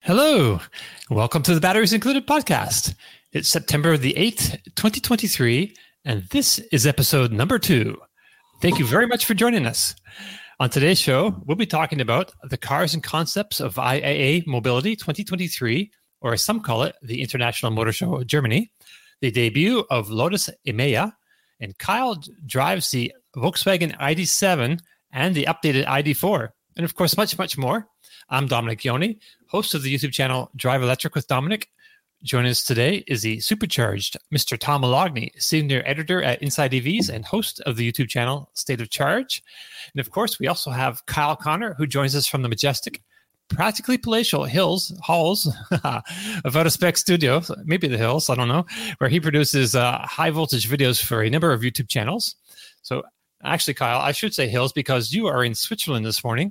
Hello. Welcome to the Batteries Included podcast. It's September the 8th, 2023, and this is episode number 2. Thank you very much for joining us. On today's show, we'll be talking about the cars and concepts of IAA Mobility 2023, or as some call it, the International Motor Show of Germany, the debut of Lotus Emeya, and Kyle drives the Volkswagen ID.7 and the updated ID.4, and of course, much, much more. I'm Dominic Yoni, host of the YouTube channel Drive Electric with Dominic. Joining us today is the supercharged Mr. Tom Moloughney, senior editor at Inside EVs and host of the YouTube channel State of Charge. And of course, we also have Kyle Connor, who joins us from the majestic, practically palatial halls of Out of Spec Studios, maybe the hills, I don't know, where he produces high voltage videos for a number of YouTube channels. So actually, Kyle, I should say hills because you are in Switzerland this morning.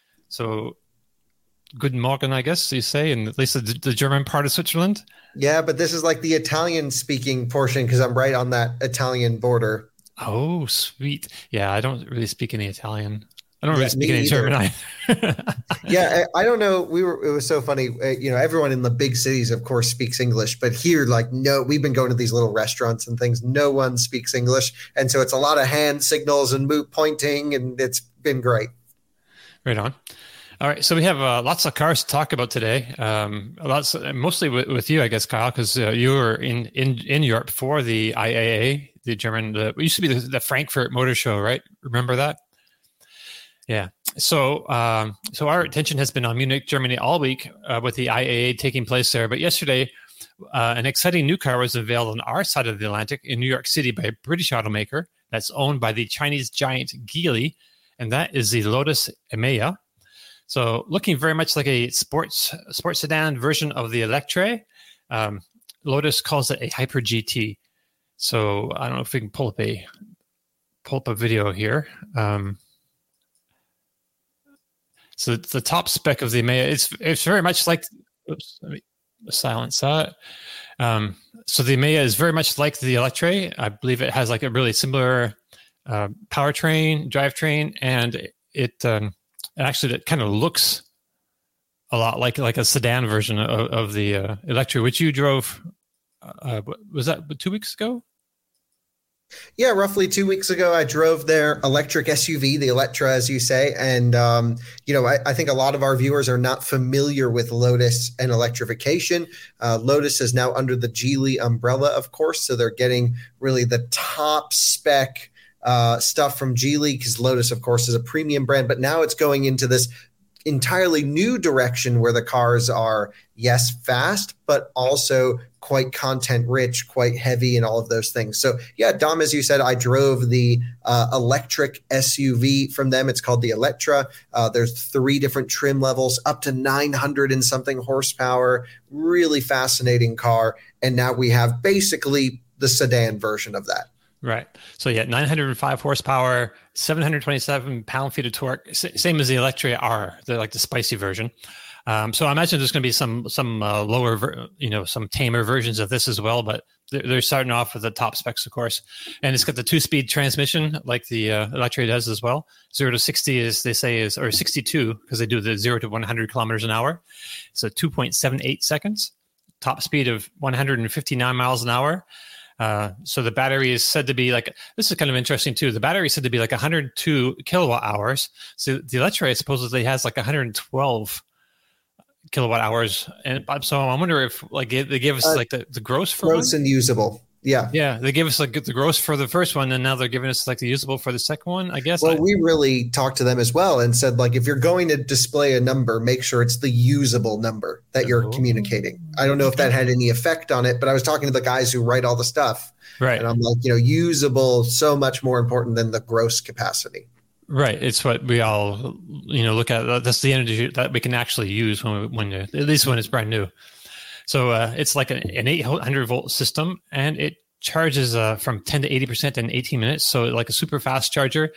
So Guten Morgen, I guess you say, in at least the German part of Switzerland. Yeah, but this is like the Italian-speaking portion because I'm right on that Italian border. Oh, sweet. Yeah, I don't really speak any Italian. I don't really speak any German either. Yeah, I don't know. It was so funny. Everyone in the big cities, of course, speaks English, but here, no, we've been going to these little restaurants and things. No one speaks English, and so it's a lot of hand signals and pointing, and it's been great. Right on. All right, so we have lots of cars to talk about today. Mostly with you, I guess, Kyle, because you were in Europe for the IAA, the German. It used to be the Frankfurt Motor Show, right? Remember that? Yeah. So our attention has been on Munich, Germany, all week with the IAA taking place there. But yesterday, an exciting new car was unveiled on our side of the Atlantic in New York City by a British automaker that's owned by the Chinese giant Geely, and that is the Lotus Emeya. So looking very much like a sports sedan version of the Electre, Lotus calls it a Hyper GT. So I don't know if we can pull up a video here. So the top spec of the Emeya, it's very much like, oops, let me silence that. So the Emeya is very much like the Electre. I believe it has like a really similar drivetrain, and it actually, it kind of looks a lot like a sedan version of the Electra, which you drove. Was that 2 weeks ago? Yeah, roughly 2 weeks ago, I drove their electric SUV, the Electra, as you say. And, I think a lot of our viewers are not familiar with Lotus and electrification. Lotus is now under the Geely umbrella, of course. So they're getting really the top spec stuff from Geely, because Lotus, of course, is a premium brand, but now it's going into this entirely new direction where the cars are, yes, fast, but also quite content rich, quite heavy, and all of those things. So yeah, Dom, as you said, I drove the electric SUV from them. It's called the Electra. There's 3 different trim levels, up to 900 and something horsepower, really fascinating car. And now we have basically the sedan version of that. Right. So yeah, 905 horsepower, 727 pound-feet of torque, same as the Electra R, the spicy version. So I imagine there's going to be some lower, some tamer versions of this as well, but they're starting off with the top specs, of course. And it's got the 2-speed transmission like the Electra does as well. 0 to 60 or 62, because they do the 0 to 100 kilometers an hour. So 2.78 seconds, top speed of 159 miles an hour. So the battery is said to be this is kind of interesting too. The battery is said to be 102 kilowatt hours. So the Electra supposedly has 112 kilowatt hours. And so I wonder if they give us the gross for gross and usable. Yeah. Yeah. They give us the gross for the first one, and now they're giving us the usable for the second one, I guess. Well, we really talked to them as well and said, if you're going to display a number, make sure it's the usable number that you're communicating. I don't know if that had any effect on it, but I was talking to the guys who write all the stuff. Right. And I'm usable, so much more important than the gross capacity. Right. It's what we all, look at. That's the energy that we can actually use at least when it's brand new. So it's like an 800 volt system, and it charges from 10 to 80% in 18 minutes. So like a super fast charger.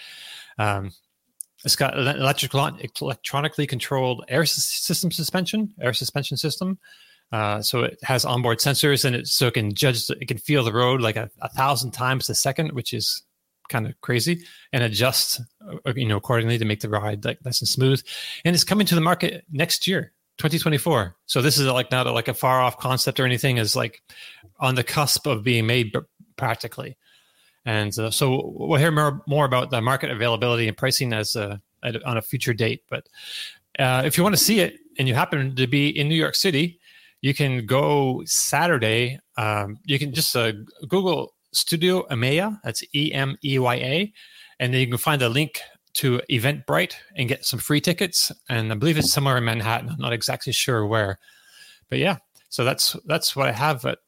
It's got an electronically controlled air suspension system. So it has onboard sensors, and it can feel the road 1,000 times a second, which is kind of crazy, and adjust accordingly to make the ride nice and smooth. And it's coming to the market next year. 2024. So this is like not like a far off concept or anything. Is like on the cusp of being made practically. And so we'll hear more about the market availability and pricing on a future date. But if you want to see it and you happen to be in New York City, you can go Saturday. You can just Google Studio EMEA. That's EMEYA. And then you can find a link to Eventbrite and get some free tickets. And I believe it's somewhere in Manhattan. I'm not exactly sure where. But yeah, so that's what I have at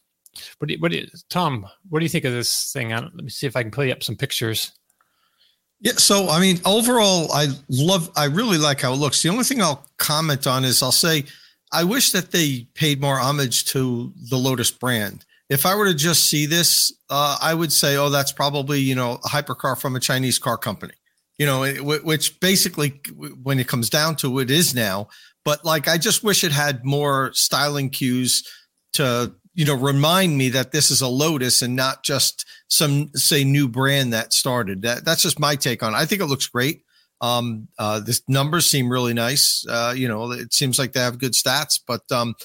Tom, what do you think of this thing? Let me see if I can play up some pictures. Yeah. So, I mean, overall, I really like how it looks. The only thing I'll comment on is I'll say, I wish that they paid more homage to the Lotus brand. If I were to just see this, I would say, oh, that's probably, a hypercar from a Chinese car company, which basically when it comes down to it is now, but like, I just wish it had more styling cues to, remind me that this is a Lotus and not just some, say, new brand that started. That's just my take on it. I think it looks great. The numbers seem really nice. It seems like they have good stats, but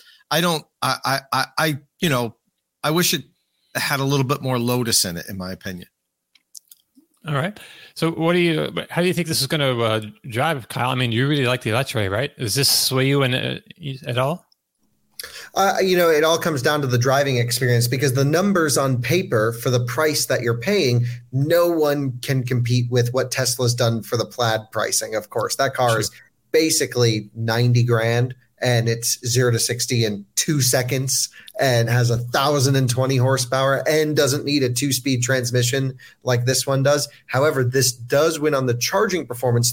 I wish it had a little bit more Lotus in it, in my opinion. All right. So how do you think this is going to drive, Kyle? I mean, you really like the Electra, right? Does this sway you at all? It all comes down to the driving experience, because the numbers on paper for the price that you're paying, no one can compete with what Tesla's done for the Plaid pricing. Of course, that car is basically 90 grand and it's 0 to 60 in 2 seconds and has 1,020 horsepower and doesn't need a 2-speed transmission like this one does. However, this does win on the charging performance,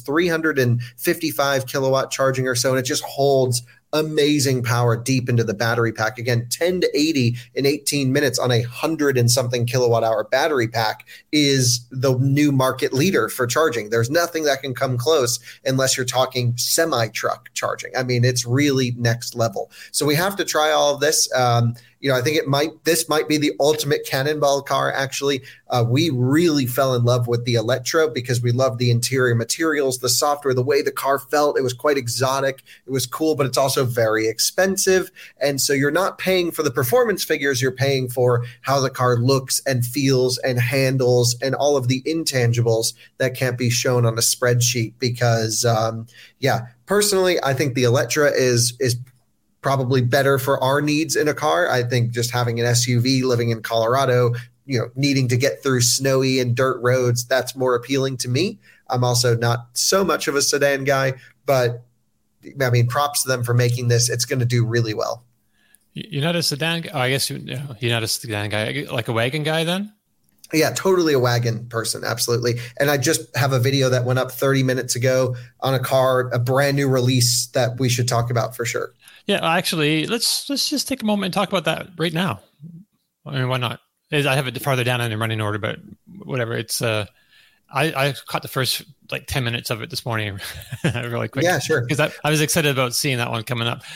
355 kilowatt charging or so, and it just holds amazing power deep into the battery pack. Again, 10 to 80 in 18 minutes on 100 and something kilowatt hour battery pack is the new market leader for charging. There's nothing that can come close unless you're talking semi-truck charging. I mean, it's really next level. So we have to try all of this. I think this might be the ultimate cannonball car. Actually, we really fell in love with the Electra because we loved the interior materials, the software, the way the car felt. It was quite exotic. It was cool, but it's also very expensive. And so you're not paying for the performance figures. You're paying for how the car looks and feels and handles and all of the intangibles that can't be shown on a spreadsheet. Because, personally, I think the Electra is probably better for our needs in a car. I think just having an SUV, living in Colorado, needing to get through snowy and dirt roads, that's more appealing to me. I'm also not so much of a sedan guy, but I mean, props to them for making this. It's going to do really well. You're not a sedan guy? Oh, I guess you're not a sedan guy, like a wagon guy then? Yeah, totally a wagon person. Absolutely. And I just have a video that went up 30 minutes ago on a car, a brand new release that we should talk about for sure. Yeah, actually, let's just take a moment and talk about that right now. I mean, why not? I have it farther down in the running order, but whatever. It's I caught the first 10 minutes of it this morning, really quick. Yeah, sure. Because I was excited about seeing that one coming up.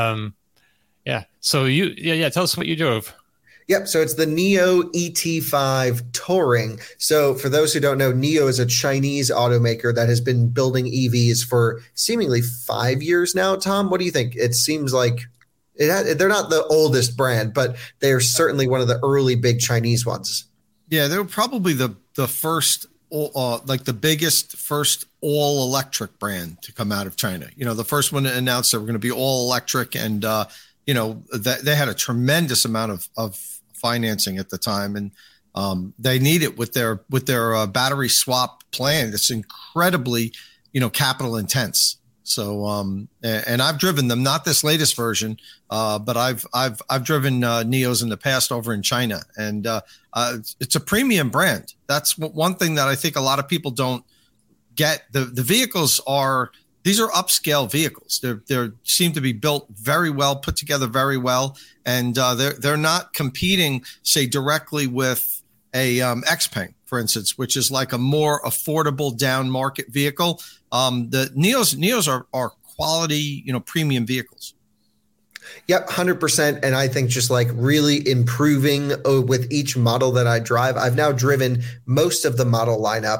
So tell us what you drove. Yep. So it's the NIO ET5 Touring. So for those who don't know, NIO is a Chinese automaker that has been building EVs for seemingly 5 years now. Tom, what do you think? It seems like they're not the oldest brand, but they're certainly one of the early big Chinese ones. Yeah, they were probably the first, the biggest first all electric brand to come out of China. The first one to announce they were going to be all electric, and they had a tremendous amount of financing at the time, and they need it with their battery swap plan. It's incredibly capital intense. So and I've driven them, not this latest version, but I've driven NIOs in the past over in China, and it's a premium brand. That's one thing that I think a lot of people don't get. The vehicles these are upscale vehicles. They seem to be built very well, put together very well, and they're not competing, say, directly with a Xpeng, for instance, which is like a more affordable down market vehicle. The NIOs are quality, premium vehicles. Yep, 100%. And I think just really improving with each model that I drive. I've now driven most of the model lineup,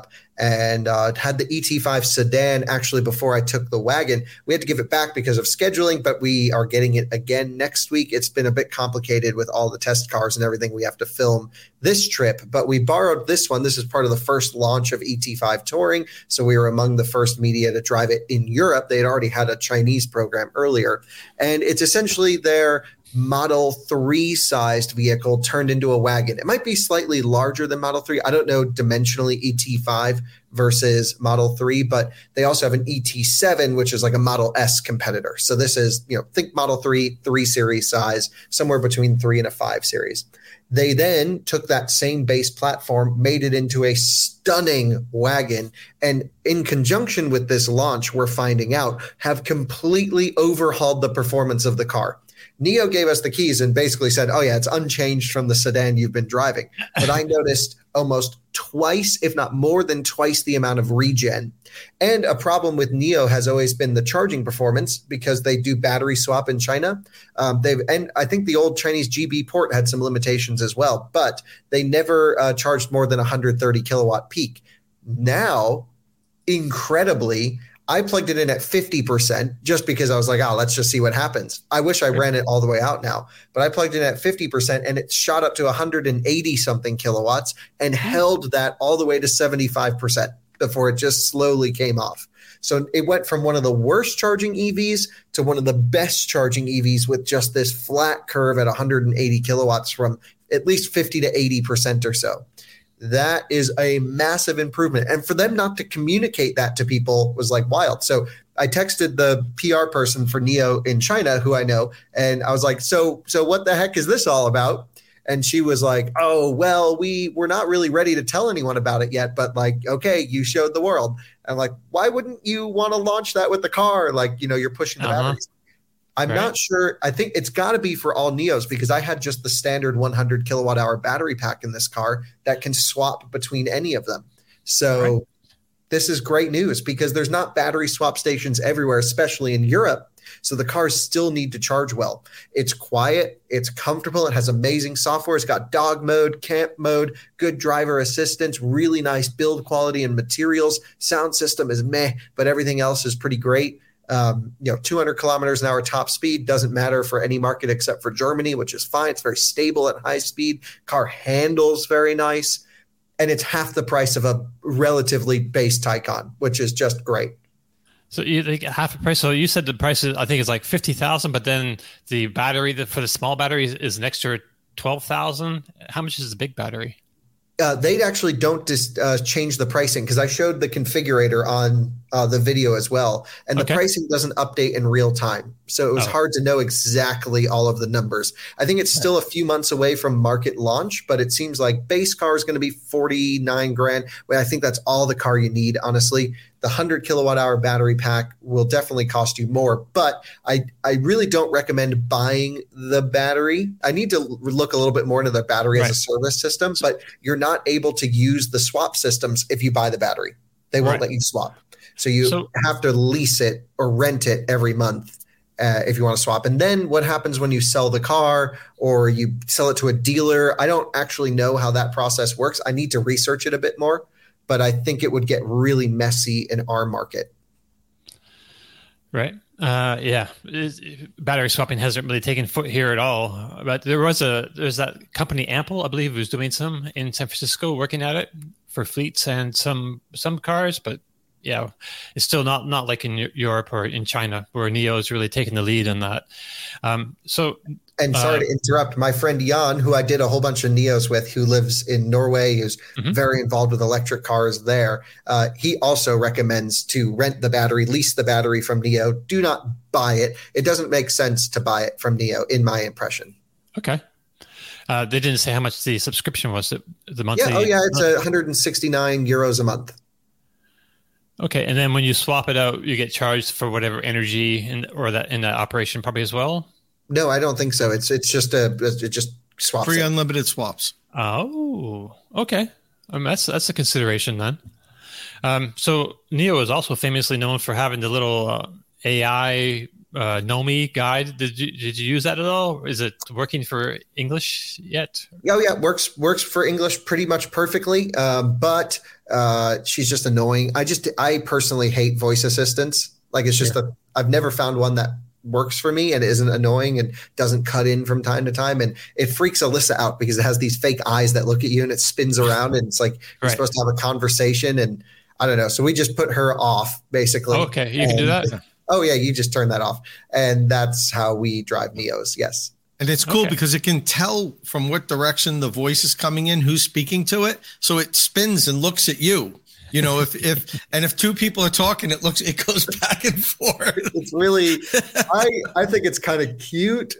and had the ET5 sedan actually before I took the wagon. We had to give it back because of scheduling, but we are getting it again next week. It's been a bit complicated with all the test cars and everything we have to film this trip, but we borrowed this one. This is part of the first launch of ET5 Touring, so we were among the first media to drive it in Europe. They had already had a Chinese program earlier, and it's essentially their Model 3 sized vehicle turned into a wagon. It might be slightly larger than Model 3. I don't know dimensionally ET5 versus Model 3, but they also have an ET7, which is like a Model S competitor. So this is, think Model 3 series size, somewhere between 3 and a 5 series. They then took that same base platform, made it into a stunning wagon, and in conjunction with this launch, we're finding out, have completely overhauled the performance of the car. NIO gave us the keys and basically said, oh yeah, it's unchanged from the sedan you've been driving. But I noticed almost twice, if not more than twice the amount of regen. And a problem with NIO has always been the charging performance because they do battery swap in China. And I think the old Chinese GB port had some limitations as well, but they never charged more than 130 kilowatt peak. Now, incredibly, I plugged it in at 50% just because I was like, let's just see what happens. I wish I ran it all the way out now, but I plugged in at 50% and it shot up to 180 something kilowatts and held that all the way to 75% before it just slowly came off. So it went from one of the worst charging EVs to one of the best charging EVs with just this flat curve at 180 kilowatts from at least 50 to 80% or so. That is a massive improvement. And for them not to communicate that to people was like wild. So I texted the PR person for NIO in China, who I know, and I was like, so what the heck is this all about? And she was like, oh, well, we're not really ready to tell anyone about it yet, but like, okay, you showed the world. I'm like, why wouldn't you want to launch that with the car? Like, you're pushing the batteries. I'm not sure. I think it's got to be for all NIOs because I had just the standard 100 kilowatt hour battery pack in this car that can swap between any of them. So this is great news because there's not battery swap stations everywhere, especially in Europe. So the cars still need to charge well. It's quiet. It's comfortable. It has amazing software. It's got dog mode, camp mode, good driver assistance, really nice build quality and materials. Sound system is meh, but everything else is pretty great. 200 kilometers an hour top speed doesn't matter for any market except for Germany, which is fine. It's very stable at high speed. Car handles very nice. And it's half the price of a relatively base Taycan, which is just great. So you think half the price. So you said the price is, I think, is like 50,000, but then the battery for the small battery is an extra 12,000. How much is the big battery? They actually don't change the pricing because I showed the configurator on the video as well. And the pricing doesn't update in real time. So it was hard to know exactly all of the numbers. I think it's still a few months away from market launch, but it seems like base car is going to be 49 grand. Well, I think that's all the car you need, honestly. The 100 kilowatt hour battery pack will definitely cost you more, but I really don't recommend buying the battery. I need to look a little bit more into the battery as a service system, but you're not able to use the swap systems if you buy the battery. They won't let you swap. So you have to lease it or rent it every month if you want to swap. And then what happens when you sell the car or you sell it to a dealer? I don't actually know how that process works. I need to research it a bit more. But I think it would get really messy in our market. Right. Battery swapping hasn't really taken foot here at all. But there's that company Ample, I believe, who's doing some in San Francisco, working at it for fleets and some cars. But yeah, it's still not like in Europe or in China where NIO is really taking the lead on that. And sorry to interrupt, my friend Jan, who I did a whole bunch of NIOs with, who lives in Norway, who's very involved with electric cars there. He also recommends to rent the battery, lease the battery from NIO. Do not buy it. It doesn't make sense to buy it from NIO, in my impression. Okay. They didn't say how much the subscription was, the monthly. It's 169 euros a month. Okay, and then when you swap it out, you get charged for whatever energy in that operation probably as well? No, I don't think so. It just swaps. Free unlimited swaps. Oh, okay. That's a consideration then. So NIO is also famously known for having the little AI Nomi guide. Did you use that at all? Is it working for English yet? Oh yeah, works for English pretty much perfectly. But she's just annoying. I personally hate voice assistants. Like it's just I've never found one that works for me and isn't annoying and doesn't cut in from time to time. And it freaks Alyssa out because it has these fake eyes that look at you and it spins around and it's like you're supposed to have a conversation and I don't know. So we just put her off basically. Oh, okay, you can do that. Oh yeah, you just turn that off, and that's how we drive Neos. Yes, and it's cool because it can tell from what direction the voice is coming in, who's speaking to it, so it spins and looks at you. You know, if two people are talking, it goes back and forth. It's really, I think it's kind of cute.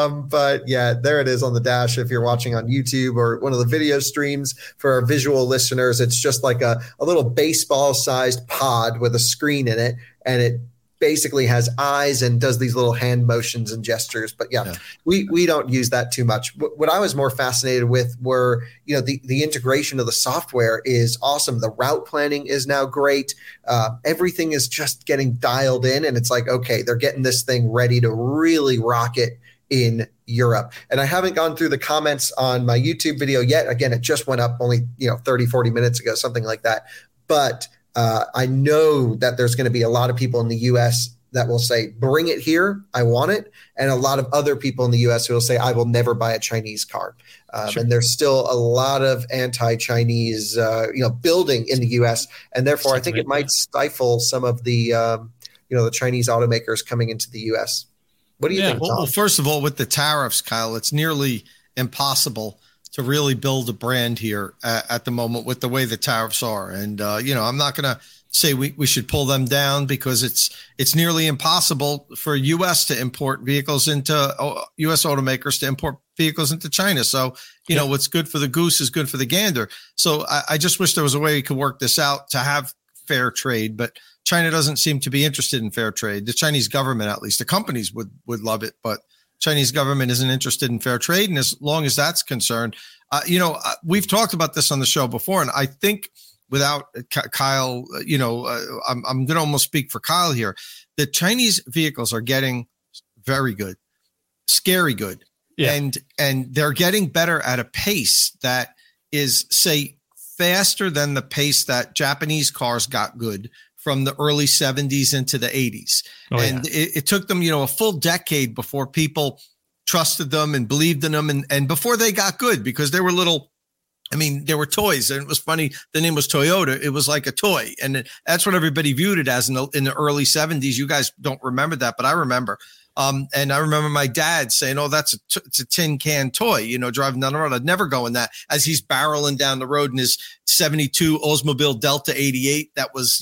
But yeah, there it is on the dash. If you're watching on YouTube or one of the video streams for our visual listeners, it's just like a little baseball sized pod with a screen in it, and it basically has eyes and does these little hand motions and gestures. But yeah. we don't use that too much. What I was more fascinated with were, you know, the integration of the software is awesome. The route planning is now great. Everything is just getting dialed in, and it's like, okay, they're getting this thing ready to really rock it in Europe. And I haven't gone through the comments on my YouTube video yet. Again, it just went up only, 30, 40 minutes ago, something like that. But I know that there's going to be a lot of people in the U.S. that will say, bring it here, I want it. And a lot of other people in the U.S. who will say, I will never buy a Chinese car. And there's still a lot of anti-Chinese, building in the U.S. And therefore, I think it might stifle some of the, the Chinese automakers coming into the U.S. What do you think, Tom? Well, first of all, with the tariffs, Kyle, it's nearly impossible to really build a brand here at the moment with the way the tariffs are. And, I'm not going to say we should pull them down because it's nearly impossible for U.S. to import vehicles into U.S. automakers to import vehicles into China. So, what's good for the goose is good for the gander. So I just wish there was a way we could work this out to have fair trade, but China doesn't seem to be interested in fair trade. The Chinese government, at least the companies would love it, but Chinese government isn't interested in fair trade. And as long as that's concerned, we've talked about this on the show before. And I think without Kyle, I'm going to almost speak for Kyle here. The Chinese vehicles are getting very good, scary good. Yeah. And they're getting better at a pace that is, say, faster than the pace that Japanese cars got good from the early 70s into the 80s. It took them, a full decade before people trusted them and believed in them and before they got good because they were they were toys. And it was funny. The name was Toyota. It was like a toy. And that's what everybody viewed it as in the early 70s. You guys don't remember that, but I remember. And I remember my dad saying, oh, it's a tin can toy, driving down the road. I'd never go in that as he's barreling down the road in his 72 Oldsmobile Delta 88. That was,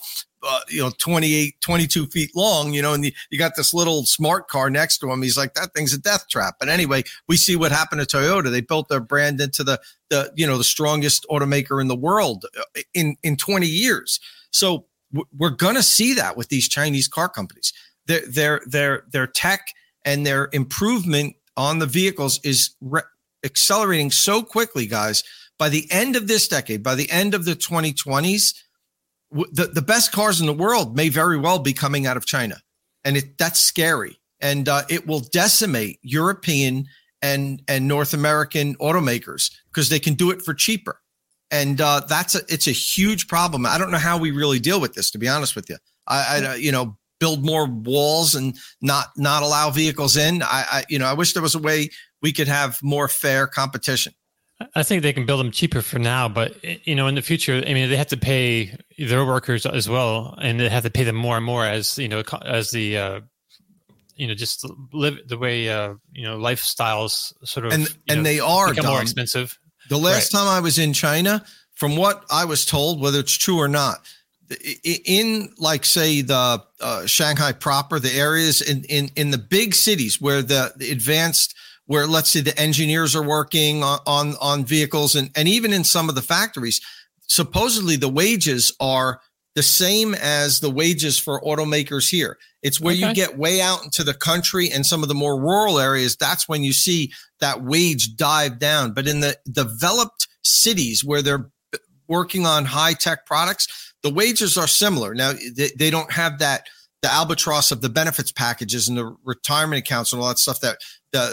22 feet long, and you got this little smart car next to him. He's like, that thing's a death trap. But anyway, we see what happened to Toyota. They built their brand into the strongest automaker in the world in 20 years. So we're going to see that with these Chinese car companies. Their tech and their improvement on the vehicles is accelerating so quickly, guys. By the end of this decade, by the end of the 2020s, the best cars in the world may very well be coming out of China. And that's scary. And it will decimate European and North American automakers because they can do it for cheaper. And it's a huge problem. I don't know how we really deal with this, to be honest with you. Build more walls and not allow vehicles in. I wish there was a way we could have more fair competition. I think they can build them cheaper for now, but in the future, they have to pay their workers as well, and they have to pay them more and more as the just live the way lifestyles sort of and they are become more expensive. The last time I was in China, from what I was told, whether it's true or not, in like say the Shanghai proper, the areas in the big cities where the advanced, where let's say the engineers are working on vehicles and even in some of the factories, supposedly the wages are the same as the wages for automakers here. It's where you get way out into the country and some of the more rural areas. That's when you see that wage dive down. But in the developed cities where they're working on high tech products, the wages are similar. Now they don't have that albatross of the benefits packages and the retirement accounts and all that stuff that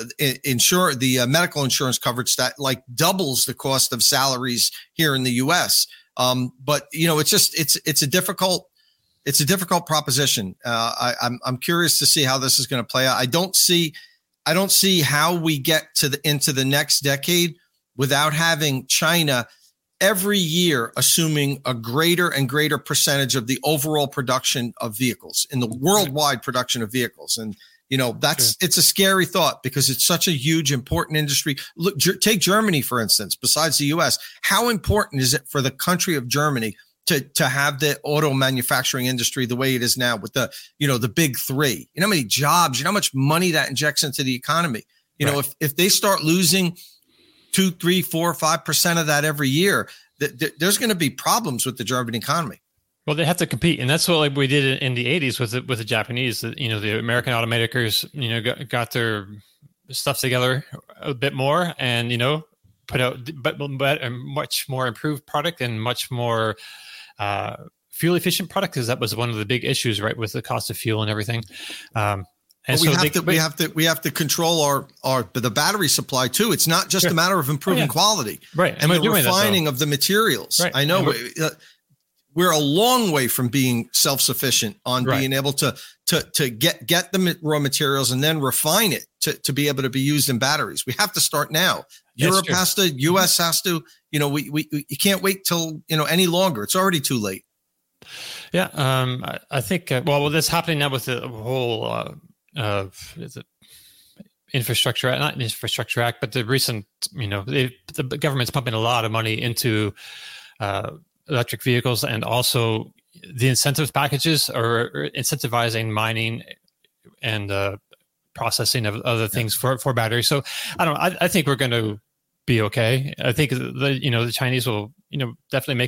the medical insurance coverage that like doubles the cost of salaries here in the U.S. But it's a difficult proposition. I'm curious to see how this is going to play out. I don't see how we get into the next decade without having China every year assuming a greater and greater percentage of the overall production of vehicles in the worldwide production of vehicles. And, it's a scary thought because it's such a huge, important industry. Look, take Germany, for instance, besides the US. How important is it for the country of Germany to have the auto manufacturing industry the way it is now with the big three? You know how many jobs, how much money that injects into the economy? If they start losing 2, 3, 4, 5% of that every year, there's going to be problems with the German economy. Well, they have to compete, and that's what we did in the 80s with the Japanese. The American automakers, got their stuff together a bit more, and put out but a much more improved product and much more fuel efficient product, because that was one of the big issues, right, with the cost of fuel and everything. And we have to control the battery supply too. It's not just a matter of improving quality, right? And the refining of the materials. Right. I know we're a long way from being self-sufficient on being able to get the raw materials and then refine it to be able to be used in batteries. We have to start now. Europe has to, US has to. You can't wait till any longer. It's already too late. Yeah, I think. Well, that's happening now with the whole. Is it infrastructure, not infrastructure act, but the recent, the government's pumping a lot of money into electric vehicles, and also the incentive packages are incentivizing mining and processing of other things for batteries. So I think we're going to be okay. I think the Chinese will, definitely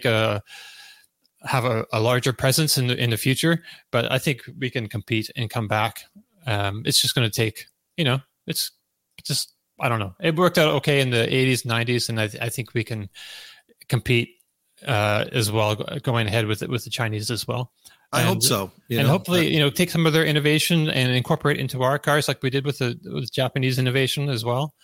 have a larger presence in the future, but I think we can compete and come back. It's just going to take, it's just, I don't know. It worked out okay in the 80s, 90s, and I think we can compete as well going ahead with the Chinese as well. I hope so. And hopefully, take some of their innovation and incorporate into our cars like we did with the Japanese innovation as well.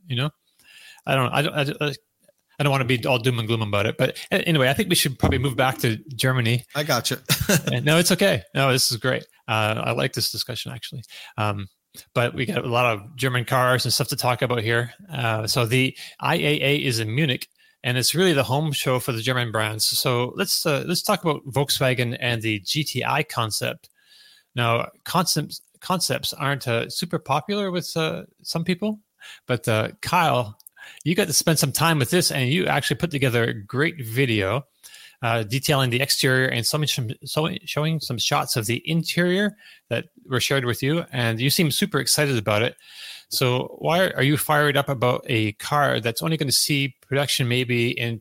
I don't want to be all doom and gloom about it, but anyway, I think we should probably move back to Germany. I got you. No, it's okay. No, this is great. I like this discussion actually. But we got a lot of German cars and stuff to talk about here. So the IAA is in Munich, and it's really the home show for the German brands. So let's talk about Volkswagen and the GTI concept. Now, concepts aren't super popular with some people, but Kyle, you got to spend some time with this, and you actually put together a great video detailing the exterior and showing some shots of the interior that were shared with you, and you seem super excited about it. So why are you fired up about a car that's only going to see production maybe in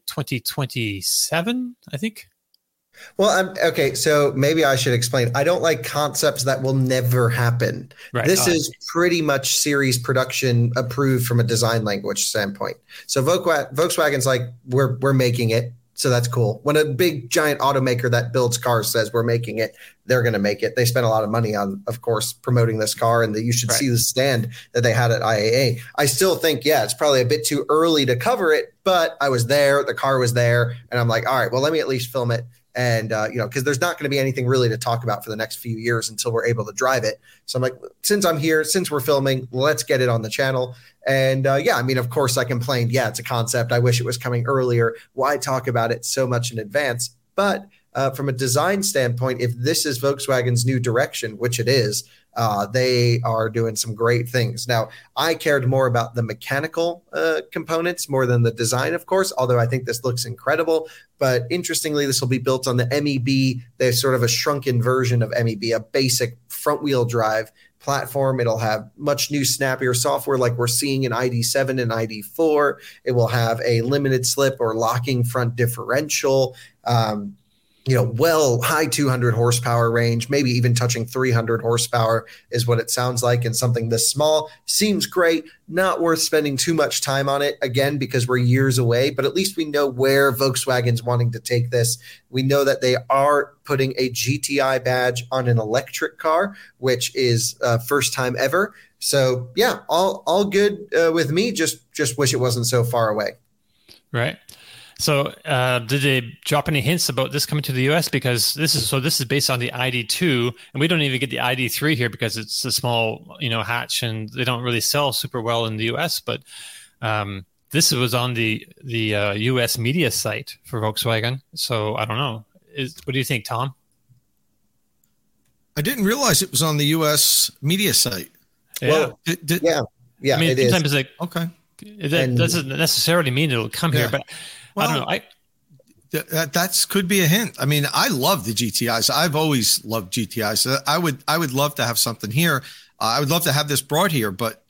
2027, I think? Well, okay, so maybe I should explain. I don't like concepts that will never happen. Right. This is pretty much series production approved from a design language standpoint. So Volkswagen's like, we're making it. So that's cool. When a big giant automaker that builds cars says we're making it, they're going to make it. They spent a lot of money on, of course, promoting this car, and that you should see the stand that they had at IAA. I still think, it's probably a bit too early to cover it, but I was there, the car was there, and I'm like, all right, well, let me at least film it. And, because there's not going to be anything really to talk about for the next few years until we're able to drive it. So I'm like, since I'm here, since we're filming, let's get it on the channel. And of course I complained, it's a concept. I wish it was coming earlier. Why talk about it so much in advance? But from a design standpoint, if this is Volkswagen's new direction, which it is, they are doing some great things. Now, I cared more about the mechanical components more than the design, of course, although I think this looks incredible. But interestingly, this will be built on the MEB. There's sort of a shrunken version of MEB, a basic front-wheel drive platform. It'll have much new, snappier software like we're seeing in ID7 and ID4. It will have a limited slip or locking front differential. high 200 horsepower range, maybe even touching 300 horsepower is what it sounds like. And something this small seems great, not worth spending too much time on it, again, because we're years away, but at least we know where Volkswagen's wanting to take this. We know that they are putting a GTI badge on an electric car, which is first time ever. So yeah, all good with me. Just wish it wasn't so far away. Right. So did they drop any hints about this coming to the US? Because this is based on the ID2, and we don't even get the ID3 here because it's a small, hatch, and they don't really sell super well in the US. But this was on the US media site for Volkswagen. So I don't know. What do you think, Tom? I didn't realize it was on the US media site. Yeah. Well, yeah. I mean, sometimes it's like, okay, that doesn't necessarily mean it'll come here, but. Well, I don't know. That could be a hint. I mean, I love the GTIs. I've always loved GTIs. I would love to have something here. I would love to have this brought here, but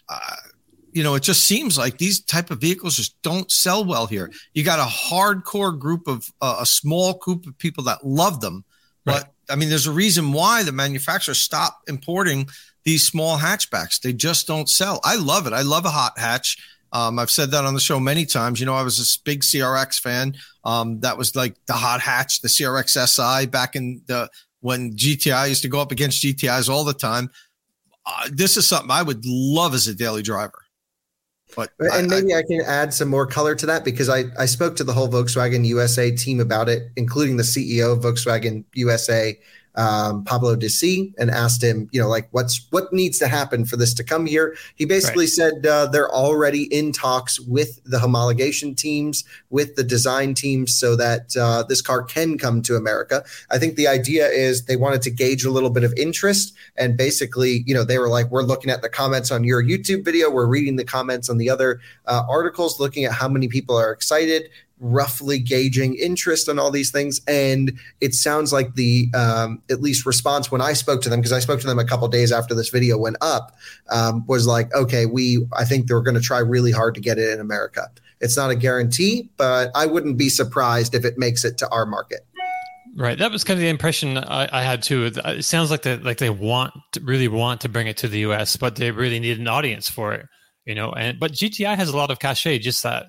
it just seems like these type of vehicles just don't sell well here. You got a hardcore group of a small group of people that love them, but I mean, there's a reason why the manufacturers stop importing these small hatchbacks. They just don't sell. I love it. I love a hot hatch. I've said that on the show many times. I was this big CRX fan. That was like the hot hatch, the CRX SI back in when GTI used to go up against GTIs all the time. This is something I would love as a daily driver. But maybe I can add some more color to that, because I spoke to the whole Volkswagen USA team about it, including the CEO of Volkswagen USA, Pablo Desi, and asked him, what needs to happen for this to come here. He basically said they're already in talks with the homologation teams, with the design teams, so that this car can come to America. I think the idea is they wanted to gauge a little bit of interest, and basically, they were like, we're looking at the comments on your YouTube video, we're reading the comments on the other articles, looking at how many people are excited, roughly gauging interest on all these things. And it sounds like the at least response when I spoke to them, because I spoke to them a couple of days after this video went up, was like, okay, I think they're going to try really hard to get it in America. It's not a guarantee, but I wouldn't be surprised if it makes it to our market. Right. That was kind of the impression I had too. It sounds like they really want to bring it to the US, but they really need an audience for it, but GTI has a lot of cachet, just that,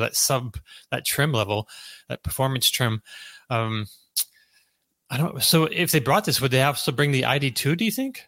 that trim level, that performance trim. I don't. So if they brought this, would they also bring the ID2? Do you think?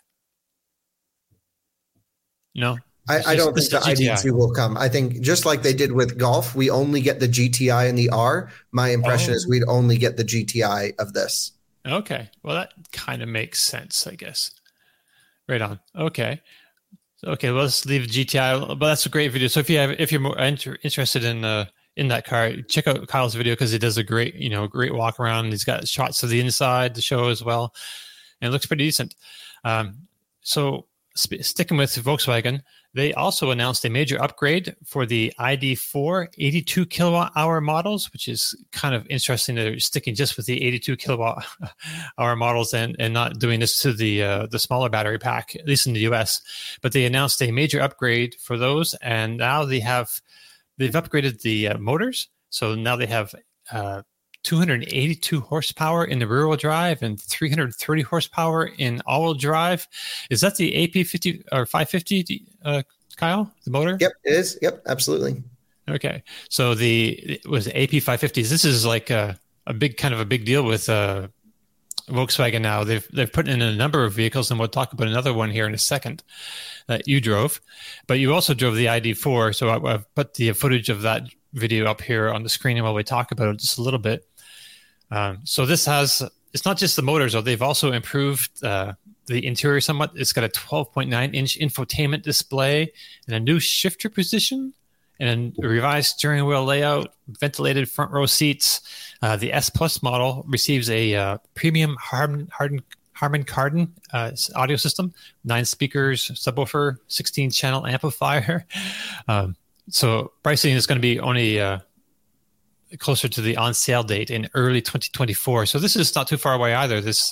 No, I don't think the ID2 will come. I think just like they did with Golf, we only get the GTI and the R. My impression is we'd only get the GTI of this. Okay, well that kind of makes sense, I guess. Right on. Okay. Okay, well, let's leave GTI, but that's a great video. So if you're more interested in that car, check out Kyle's video, because he does a great walk around. He's got shots of the inside, the show as well, and it looks pretty decent. So sticking with Volkswagen, they also announced a major upgrade for the ID4 82 kilowatt hour models, which is kind of interesting. They're sticking just with the 82 kilowatt hour models and not doing this to the smaller battery pack, at least in the US. But they announced a major upgrade for those, and now they've upgraded the motors. So now they have 282 horsepower in the rear-wheel drive and 330 horsepower in all-wheel drive. Is that the AP50 or 550, Kyle, the motor? Yep, it is. Yep, absolutely. Okay. So it was AP550s. This is like a big deal with Volkswagen now. They've put in a number of vehicles, and we'll talk about another one here in a second that you drove. But you also drove the ID4, so I've put the footage of that video up here on the screen while we talk about it just a little bit. So it's not just the motors, though. They've also improved the interior somewhat. It's got a 12.9-inch infotainment display and a new shifter position and a revised steering wheel layout, ventilated front row seats. The S Plus model receives a premium Harman Kardon audio system, 9 speakers, subwoofer, 16-channel amplifier. So pricing is going to be only closer to the on-sale date in early 2024. So this is not too far away either, this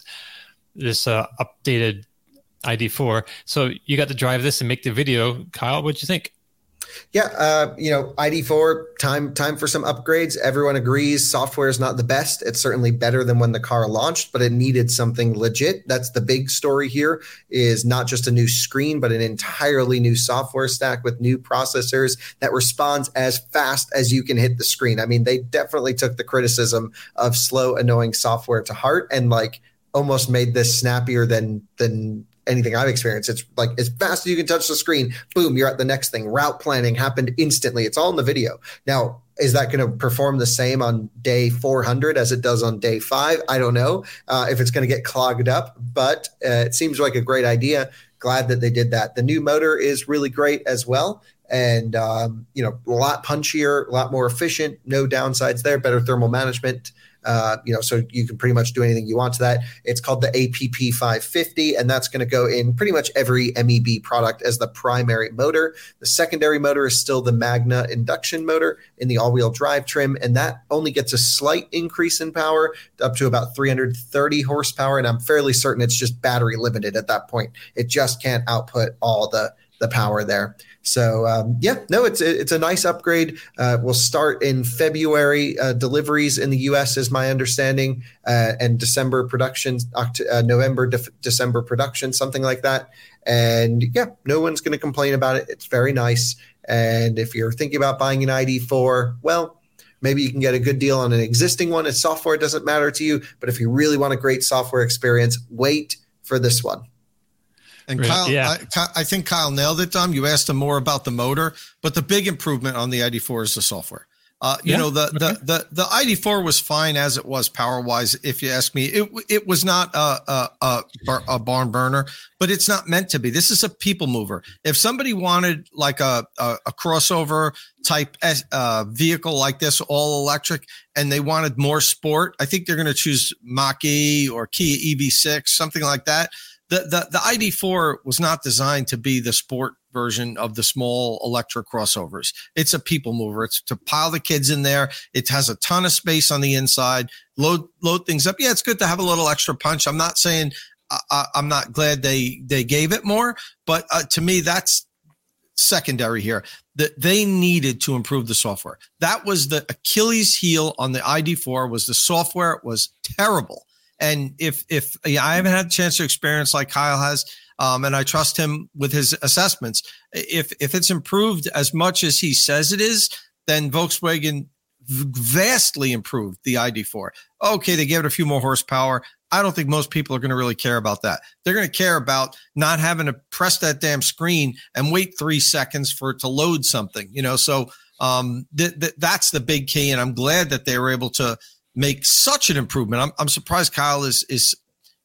updated ID4. So you got to drive this and make the video. Kyle, what'd you think? ID4 time for some upgrades. Everyone agrees software is not the best. It's certainly better than when the car launched, but it needed something legit. That's the big story here, is not just a new screen, but an entirely new software stack with new processors that responds as fast as you can hit the screen. I mean, they definitely took the criticism of slow, annoying software to heart and like almost made this snappier than anything I've experienced. It's like as fast as you can touch the screen, boom, you're at the next thing. Route planning happened instantly. It's all in the video. Now, is that going to perform the same on day 400 as it does on day 5? I don't know if it's going to get clogged up, but it seems like a great idea. Glad that they did that. The new motor is really great as well. And, a lot punchier, a lot more efficient, no downsides there, better thermal management. So you can pretty much do anything you want to that. It's called the APP 550, and that's going to go in pretty much every MEB product as the primary motor. The secondary motor is still the Magna induction motor in the all-wheel drive trim, and that only gets a slight increase in power up to about 330 horsepower, and I'm fairly certain it's just battery limited at that point. It just can't output all the power there. So it's a nice upgrade. We'll start in February deliveries in the U.S. is my understanding, and December production, November, December production, something like that. And no one's going to complain about it. It's very nice. And if you're thinking about buying an ID4, well, maybe you can get a good deal on an existing one. If software doesn't matter to you, but if you really want a great software experience, wait for this one. And Kyle, I think Kyle nailed it, Dom. You asked him more about the motor, but the big improvement on the ID4 is the software. The ID4 was fine as it was power wise. If you ask me, it was not a barn burner, but it's not meant to be. This is a people mover. If somebody wanted like a crossover type vehicle like this, all electric, and they wanted more sport, I think they're going to choose Mach-E or Kia EV6, something like that. The ID4 was not designed to be the sport version of the small electric crossovers. It's a people mover. It's to pile the kids in there. It has a ton of space on the inside, load things up. Yeah, it's good to have a little extra punch. I'm not saying I'm not glad they gave it more, but to me, that's secondary here. That they needed to improve the software. That was the Achilles heel on the ID4 was the software was terrible. And if I haven't had a chance to experience like Kyle has, and I trust him with his assessments, if it's improved as much as he says it is, then Volkswagen vastly improved the ID4. Okay, they gave it a few more horsepower. I don't think most people are going to really care about that. They're going to care about not having to press that damn screen and wait 3 seconds for it to load something, So that's the big key, and I'm glad that they were able to make such an improvement. I'm surprised Kyle is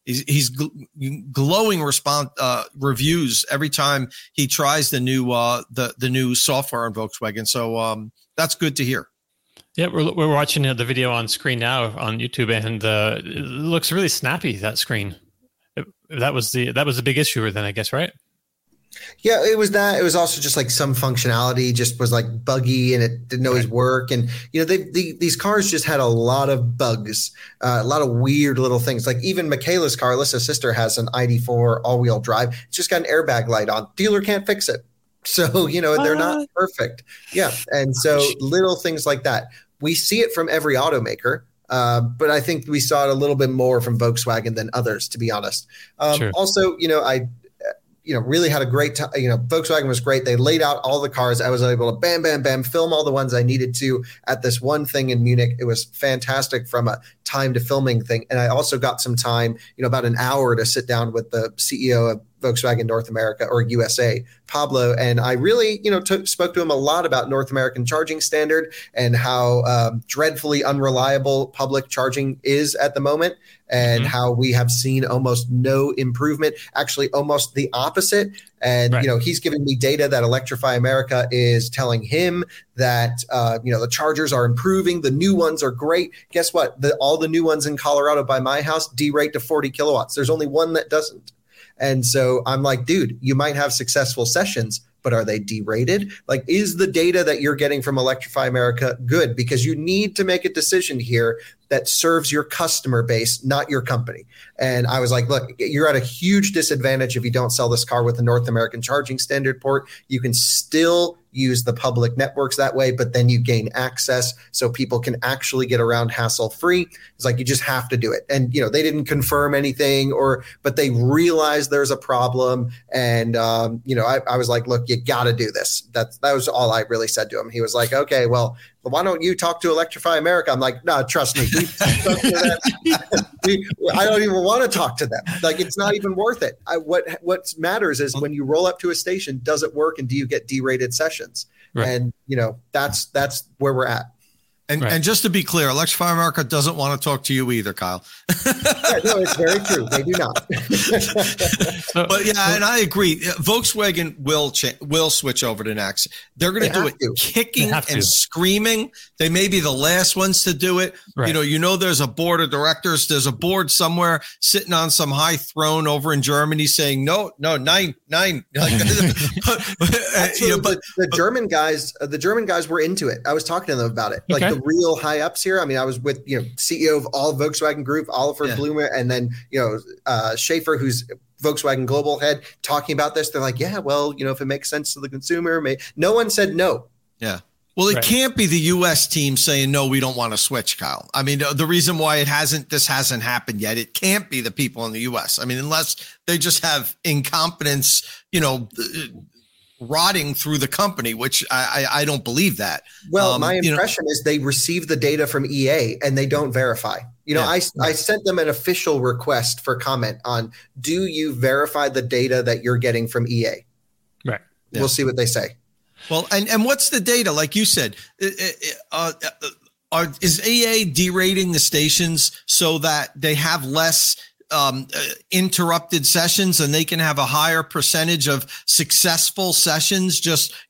glowing reviews every time he tries the new software on Volkswagen. So that's good to hear. Yeah, we're watching the video on screen now on YouTube, and it looks really snappy. That screen. That was the big issue then, I guess, right? Yeah, it was that. It was also just like some functionality just was like buggy and it didn't always work. And, these cars just had a lot of bugs, a lot of weird little things. Like even Michaela's car, Alyssa's sister, has an ID4 all-wheel drive. It's just got an airbag light on. Dealer can't fix it. So, they're not perfect. Yeah. And so little things like that. We see it from every automaker. But I think we saw it a little bit more from Volkswagen than others, to be honest. Sure. Also, I really had a great time. Volkswagen was great. They laid out all the cars. I was able to bam, bam, bam, film all the ones I needed to at this one thing in Munich. It was fantastic from a time to filming thing. And I also got some time, about an hour to sit down with the CEO of Volkswagen North America or USA, Pablo. And I really, spoke to him a lot about North American charging standard and how dreadfully unreliable public charging is at the moment, and how we have seen almost no improvement, actually almost the opposite. And, he's giving me data that Electrify America is telling him that, the chargers are improving. The new ones are great. Guess what? All the new ones in Colorado by my house derate to 40 kilowatts. There's only one that doesn't. And so I'm like, dude, you might have successful sessions, but are they derated? Like, is the data that you're getting from Electrify America good? Because you need to make a decision here that serves your customer base, not your company. And I was like, look, you're at a huge disadvantage if you don't sell this car with a North American charging standard port. You can still use the public networks that way, but then you gain access so people can actually get around hassle-free. It's like you just have to do it. And, they didn't confirm anything but they realized there's a problem. And, I was like, look, you got to do this. That was all I really said to him. He was like, okay, well, why don't you talk to Electrify America? I'm like, no, trust me. I don't even want to talk to them. Like, it's not even worth it. What matters is when you roll up to a station, does it work and do you get derated sessions? Right. And, that's where we're at. And just to be clear, Electrify America doesn't want to talk to you either, Kyle. No, it's very true. They do not. But yeah, and I agree. Volkswagen will switch over to NACS. They're going to do it kicking and screaming. They may be the last ones to do it. Right. There's a board of directors. There's a board somewhere sitting on some high throne over in Germany saying, no, 9. The German guys were into it. I was talking to them about it. Like the real high ups here. I mean, I was with, CEO of all Volkswagen Group, Oliver Blumer, and then, Schaefer, who's Volkswagen Global head, talking about this. They're like, yeah, well, if it makes sense to the consumer, no one said no. Yeah. Well, it can't be the U.S. team saying, no, we don't want to switch, Kyle. I mean, the reason why this hasn't happened yet, it can't be the people in the U.S. I mean, unless they just have incompetence, rotting through the company, which I don't believe that. Well, my impression is they receive the data from EA and they don't verify. I sent them an official request for comment on, do you verify the data that you're getting from EA? Right. Yeah. We'll see what they say. Well, and what's the data? Like you said, is EA derating the stations so that they have less interrupted sessions and they can have a higher percentage of successful sessions?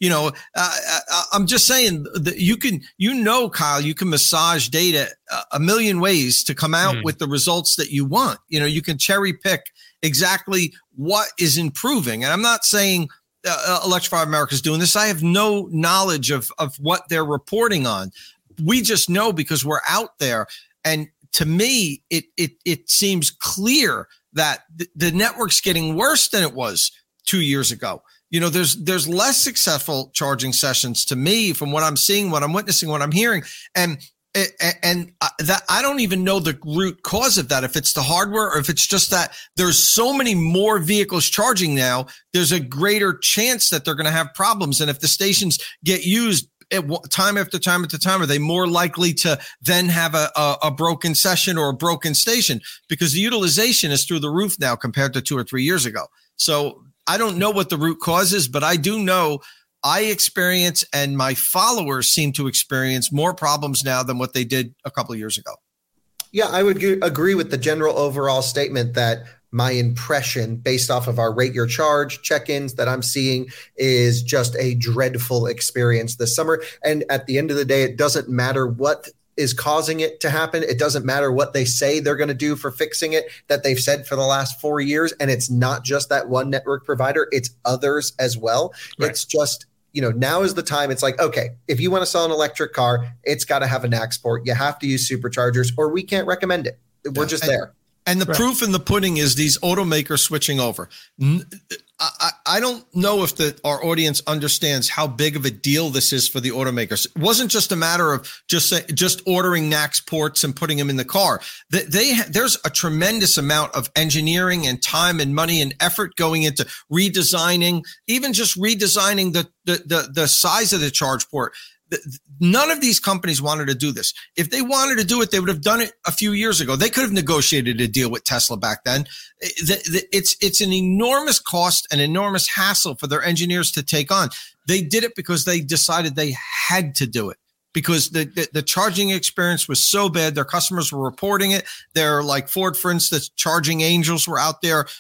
I'm just saying that Kyle, you can massage data a million ways to come out with the results that you want. You can cherry pick exactly what is improving. And I'm not saying Electrify America is doing this. I have no knowledge of what they're reporting on. We just know because we're out there. And to me, it seems clear that the network's getting worse than it was 2 years ago. There's less successful charging sessions to me from what I'm seeing, what I'm witnessing, what I'm hearing. And that I don't even know the root cause of that. If it's the hardware or if it's just that there's so many more vehicles charging now, there's a greater chance that they're going to have problems. And if the stations get used time after time after time, are they more likely to then have a broken session or a broken station? Because the utilization is through the roof now compared to 2 or 3 years ago. So I don't know what the root cause is, but I do know I experience and my followers seem to experience more problems now than what they did a couple of years ago. Yeah, I would agree with the general overall statement that my impression based off of our rate your charge check-ins that I'm seeing is just a dreadful experience this summer. And at the end of the day, it doesn't matter what is causing it to happen. It doesn't matter what they say they're going to do for fixing it that they've said for the last 4 years. And it's not just that one network provider, it's others as well. Right. It's just, now is the time. It's like, okay, if you want to sell an electric car, it's got to have a NACS port. You have to use superchargers or we can't recommend it. We're just there. And the proof in the pudding is these automakers switching over. I don't know if our audience understands how big of a deal this is for the automakers. It wasn't just a matter of just ordering NACS ports and putting them in the car. There's a tremendous amount of engineering and time and money and effort going into redesigning, even just redesigning the size of the charge port. None of these companies wanted to do this. If they wanted to do it, they would have done it a few years ago. They could have negotiated a deal with Tesla back then. It's an enormous cost and enormous hassle for their engineers to take on. They did it because they decided they had to do it because the charging experience was so bad. Their customers were reporting it. They're like Ford, for instance, charging angels were out there,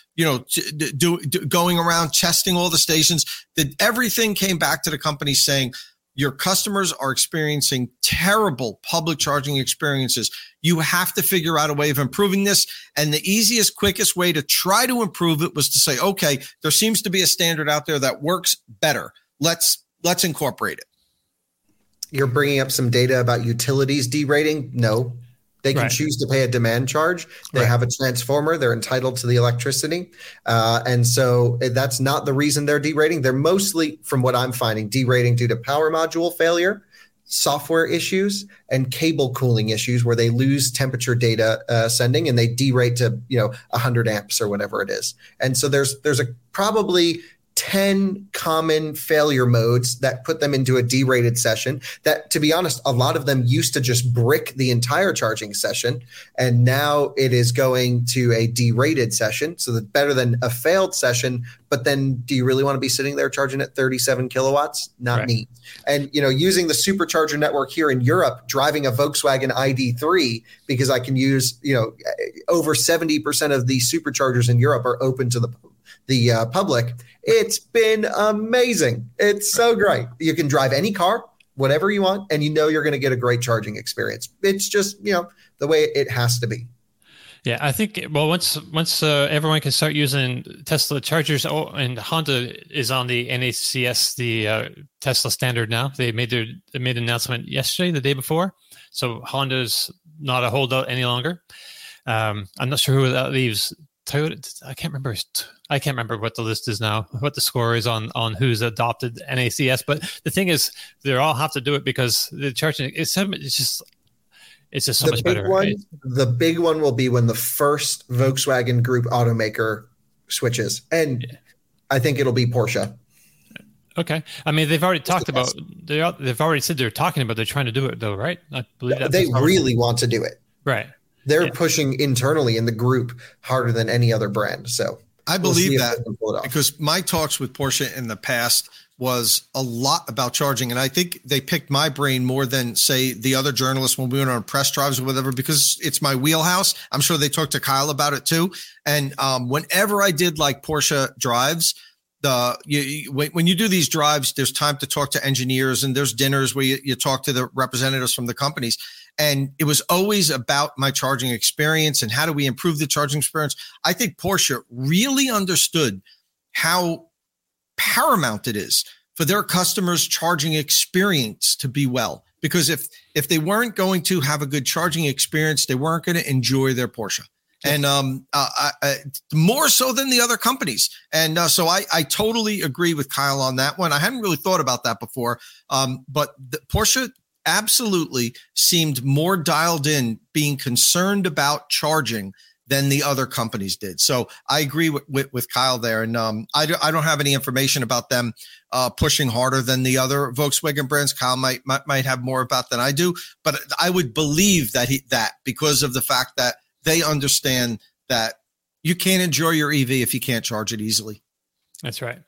going around testing all the stations. Everything came back to the company saying, your customers are experiencing terrible public charging experiences. You have to figure out a way of improving this. And the easiest, quickest way to try to improve it was to say, okay, there seems to be a standard out there that works better. Let's incorporate it. You're bringing up some data about utilities derating? No. They can Right. choose to pay a demand charge. They Right. have a transformer. They're entitled to the electricity. And so that's not the reason they're derating. They're mostly, from what I'm finding, derating due to power module failure, software issues, and cable cooling issues where they lose temperature data sending and they derate to 100 amps or whatever it is. And so there's a probably 10 common failure modes that put them into a derated session that, to be honest, a lot of them used to just brick the entire charging session. And now it is going to a derated session. So that's better than a failed session. But then do you really want to be sitting there charging at 37 kilowatts? Not me. And, using the supercharger network here in Europe, driving a Volkswagen ID3, because I can use, over 70% of the superchargers in Europe are open to the public. It's been amazing. It's so great. You can drive any car, whatever you want, and you're going to get a great charging experience. It's just, the way it has to be. Yeah, I think, once everyone can start using Tesla chargers, and Honda is on the NACS, the Tesla standard now. They made an announcement yesterday, the day before. So Honda's not a holdout any longer. I'm not sure who that leaves. Toyota, I can't remember what the list is now, what the score is on who's adopted NACS. But the thing is, they all have to do it because the charging it's just so much better. Right? The big one will be when the first Volkswagen Group automaker switches, and I think it'll be Porsche. Okay, I mean they've already talked about they've already said they're talking about they're trying to do it though, right? I believe they really want to do it, right? They're pushing internally in the group harder than any other brand. So I believe that because my talks with Porsche in the past was a lot about charging. And I think they picked my brain more than, say, the other journalists when we went on press drives or whatever, because it's my wheelhouse. I'm sure they talked to Kyle about it too. And whenever I did like Porsche drives, when you do these drives, there's time to talk to engineers and there's dinners where you talk to the representatives from the companies. And it was always about my charging experience and how do we improve the charging experience. I think Porsche really understood how paramount it is for their customers' charging experience to be well. Because if they weren't going to have a good charging experience, they weren't going to enjoy their Porsche. And more so than the other companies. And so I totally agree with Kyle on that one. I hadn't really thought about that before. But Porsche absolutely seemed more dialed in, being concerned about charging than the other companies did. So I agree with Kyle there. And I don't have any information about them pushing harder than the other Volkswagen brands. Kyle might have more about than I do. But I would believe that because of the fact that they understand that you can't enjoy your EV if you can't charge it easily. That's right.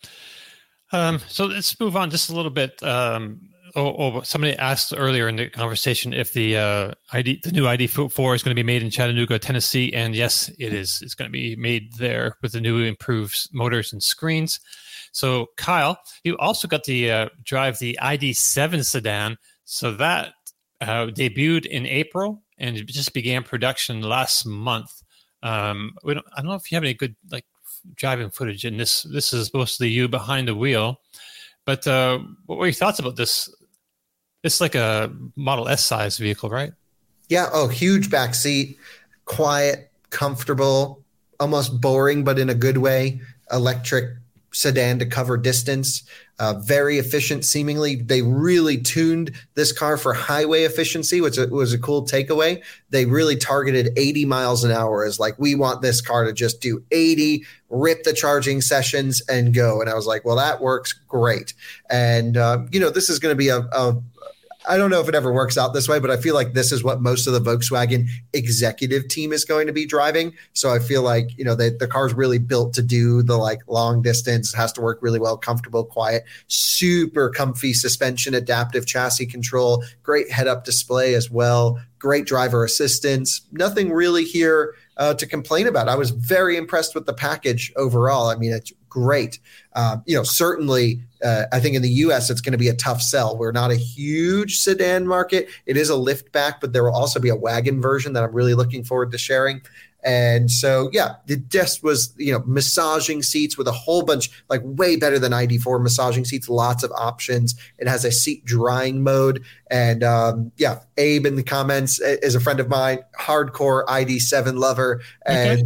So let's move on just a little bit. Somebody asked earlier in the conversation if the new ID4 is going to be made in Chattanooga, Tennessee, and yes, it is. It's going to be made there with the new improved motors and screens. So, Kyle, you also got to drive the ID7 sedan. So that debuted in April and it just began production last month. I don't know if you have any good driving footage in this. This is mostly you behind the wheel. But what were your thoughts about this? It's like a Model S size vehicle, right? Yeah. Oh, huge back seat, quiet, comfortable, almost boring, but in a good way. Electric sedan to cover distance. Very efficient, seemingly. They really tuned this car for highway efficiency, which was a cool takeaway. They really targeted 80 miles an hour as we want this car to just do 80, rip the charging sessions and go. And I was like, well, that works great. And, this is going to be I don't know if it ever works out this way, but I feel like this is what most of the Volkswagen executive team is going to be driving. So I feel like, the car's really built to do the long distance. It has to work really well, comfortable, quiet, super comfy suspension, adaptive chassis control, great head-up display as well, great driver assistance. Nothing really here to complain about. I was very impressed with the package overall. I mean, it's great. Certainly, I think in the U.S. it's going to be a tough sell. We're not a huge sedan market. It is a liftback, but there will also be a wagon version that I'm really looking forward to sharing. And so, yeah, it just was, massaging seats with a whole bunch, like way better than ID4 massaging seats, lots of options. It has a seat drying mode. And Abe in the comments is a friend of mine, hardcore ID7 lover. And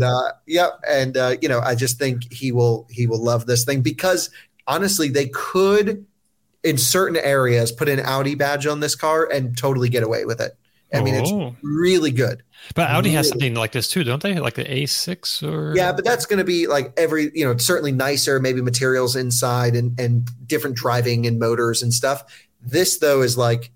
I just think he will love this thing because honestly, they could in certain areas put an Audi badge on this car and totally get away with it. I mean, it's really good. But Audi has something like this too, don't they? Like the A6 or? Yeah, but that's going to be like certainly nicer, maybe materials inside and different driving and motors and stuff. This, though, is like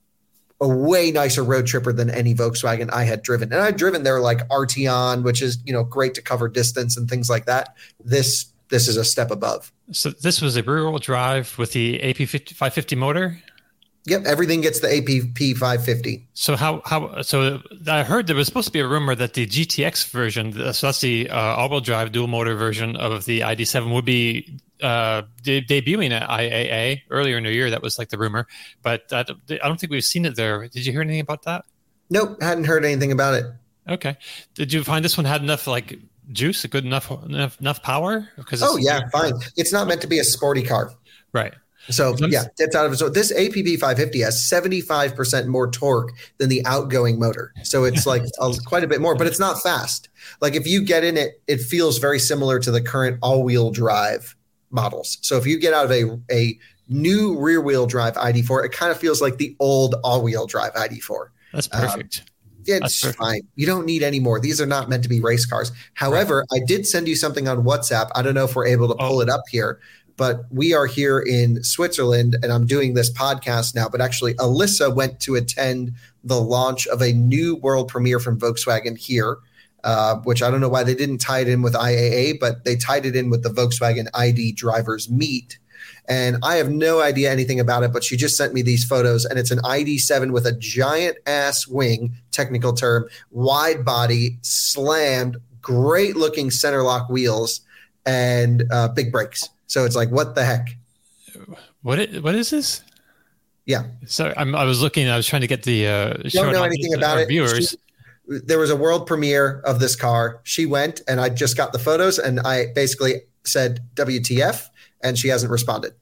a way nicer road tripper than any Volkswagen I had driven. And I've driven their like Arteon, which is, great to cover distance and things like that. This is a step above. So this was a rear-wheel drive with the AP550 motor? Yep, everything gets the APP 550. So So I heard there was supposed to be a rumor that the GTX version, so that's the all-wheel drive dual motor version of the ID7, would be debuting at IAA earlier in the year. That was like the rumor, but I don't think we've seen it there. Did you hear anything about that? Nope, hadn't heard anything about it. Okay. Did you find this one had enough like juice, good enough power? Fine. It's not meant to be a sporty car, right? So gets out of it. So this APP 550 has 75% more torque than the outgoing motor. So it's like quite a bit more, but it's not fast. Like if you get in it, it feels very similar to the current all-wheel drive models. So if you get out of a new rear-wheel drive ID4, it kind of feels like the old all-wheel drive ID4. That's perfect. It's fine. You don't need any more. These are not meant to be race cars. However, I did send you something on WhatsApp. I don't know if we're able to pull it up here. But we are here in Switzerland, and I'm doing this podcast now. But actually, Alyssa went to attend the launch of a new world premiere from Volkswagen here, which I don't know why they didn't tie it in with IAA, but they tied it in with the Volkswagen ID Drivers Meet. And I have no idea anything about it, but she just sent me these photos, and it's an ID7 with a giant ass wing, technical term, wide body, slammed, great looking center lock wheels, and big brakes. So it's like, what the heck? What is this? Yeah. So I was looking. I was trying to get the. Don't know anything about it. Viewers. There was a world premiere of this car. She went, and I just got the photos, and I basically said WTF, and she hasn't responded.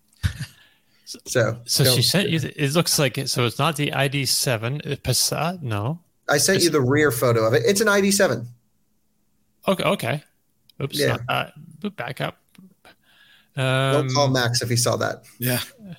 So she sent you. It looks like it. So it's not the ID7 Passat. No. I sent you the rear photo of it. It's an ID7. Okay. Oops. Yeah. Back up. Don't call Max if he saw that. Yeah.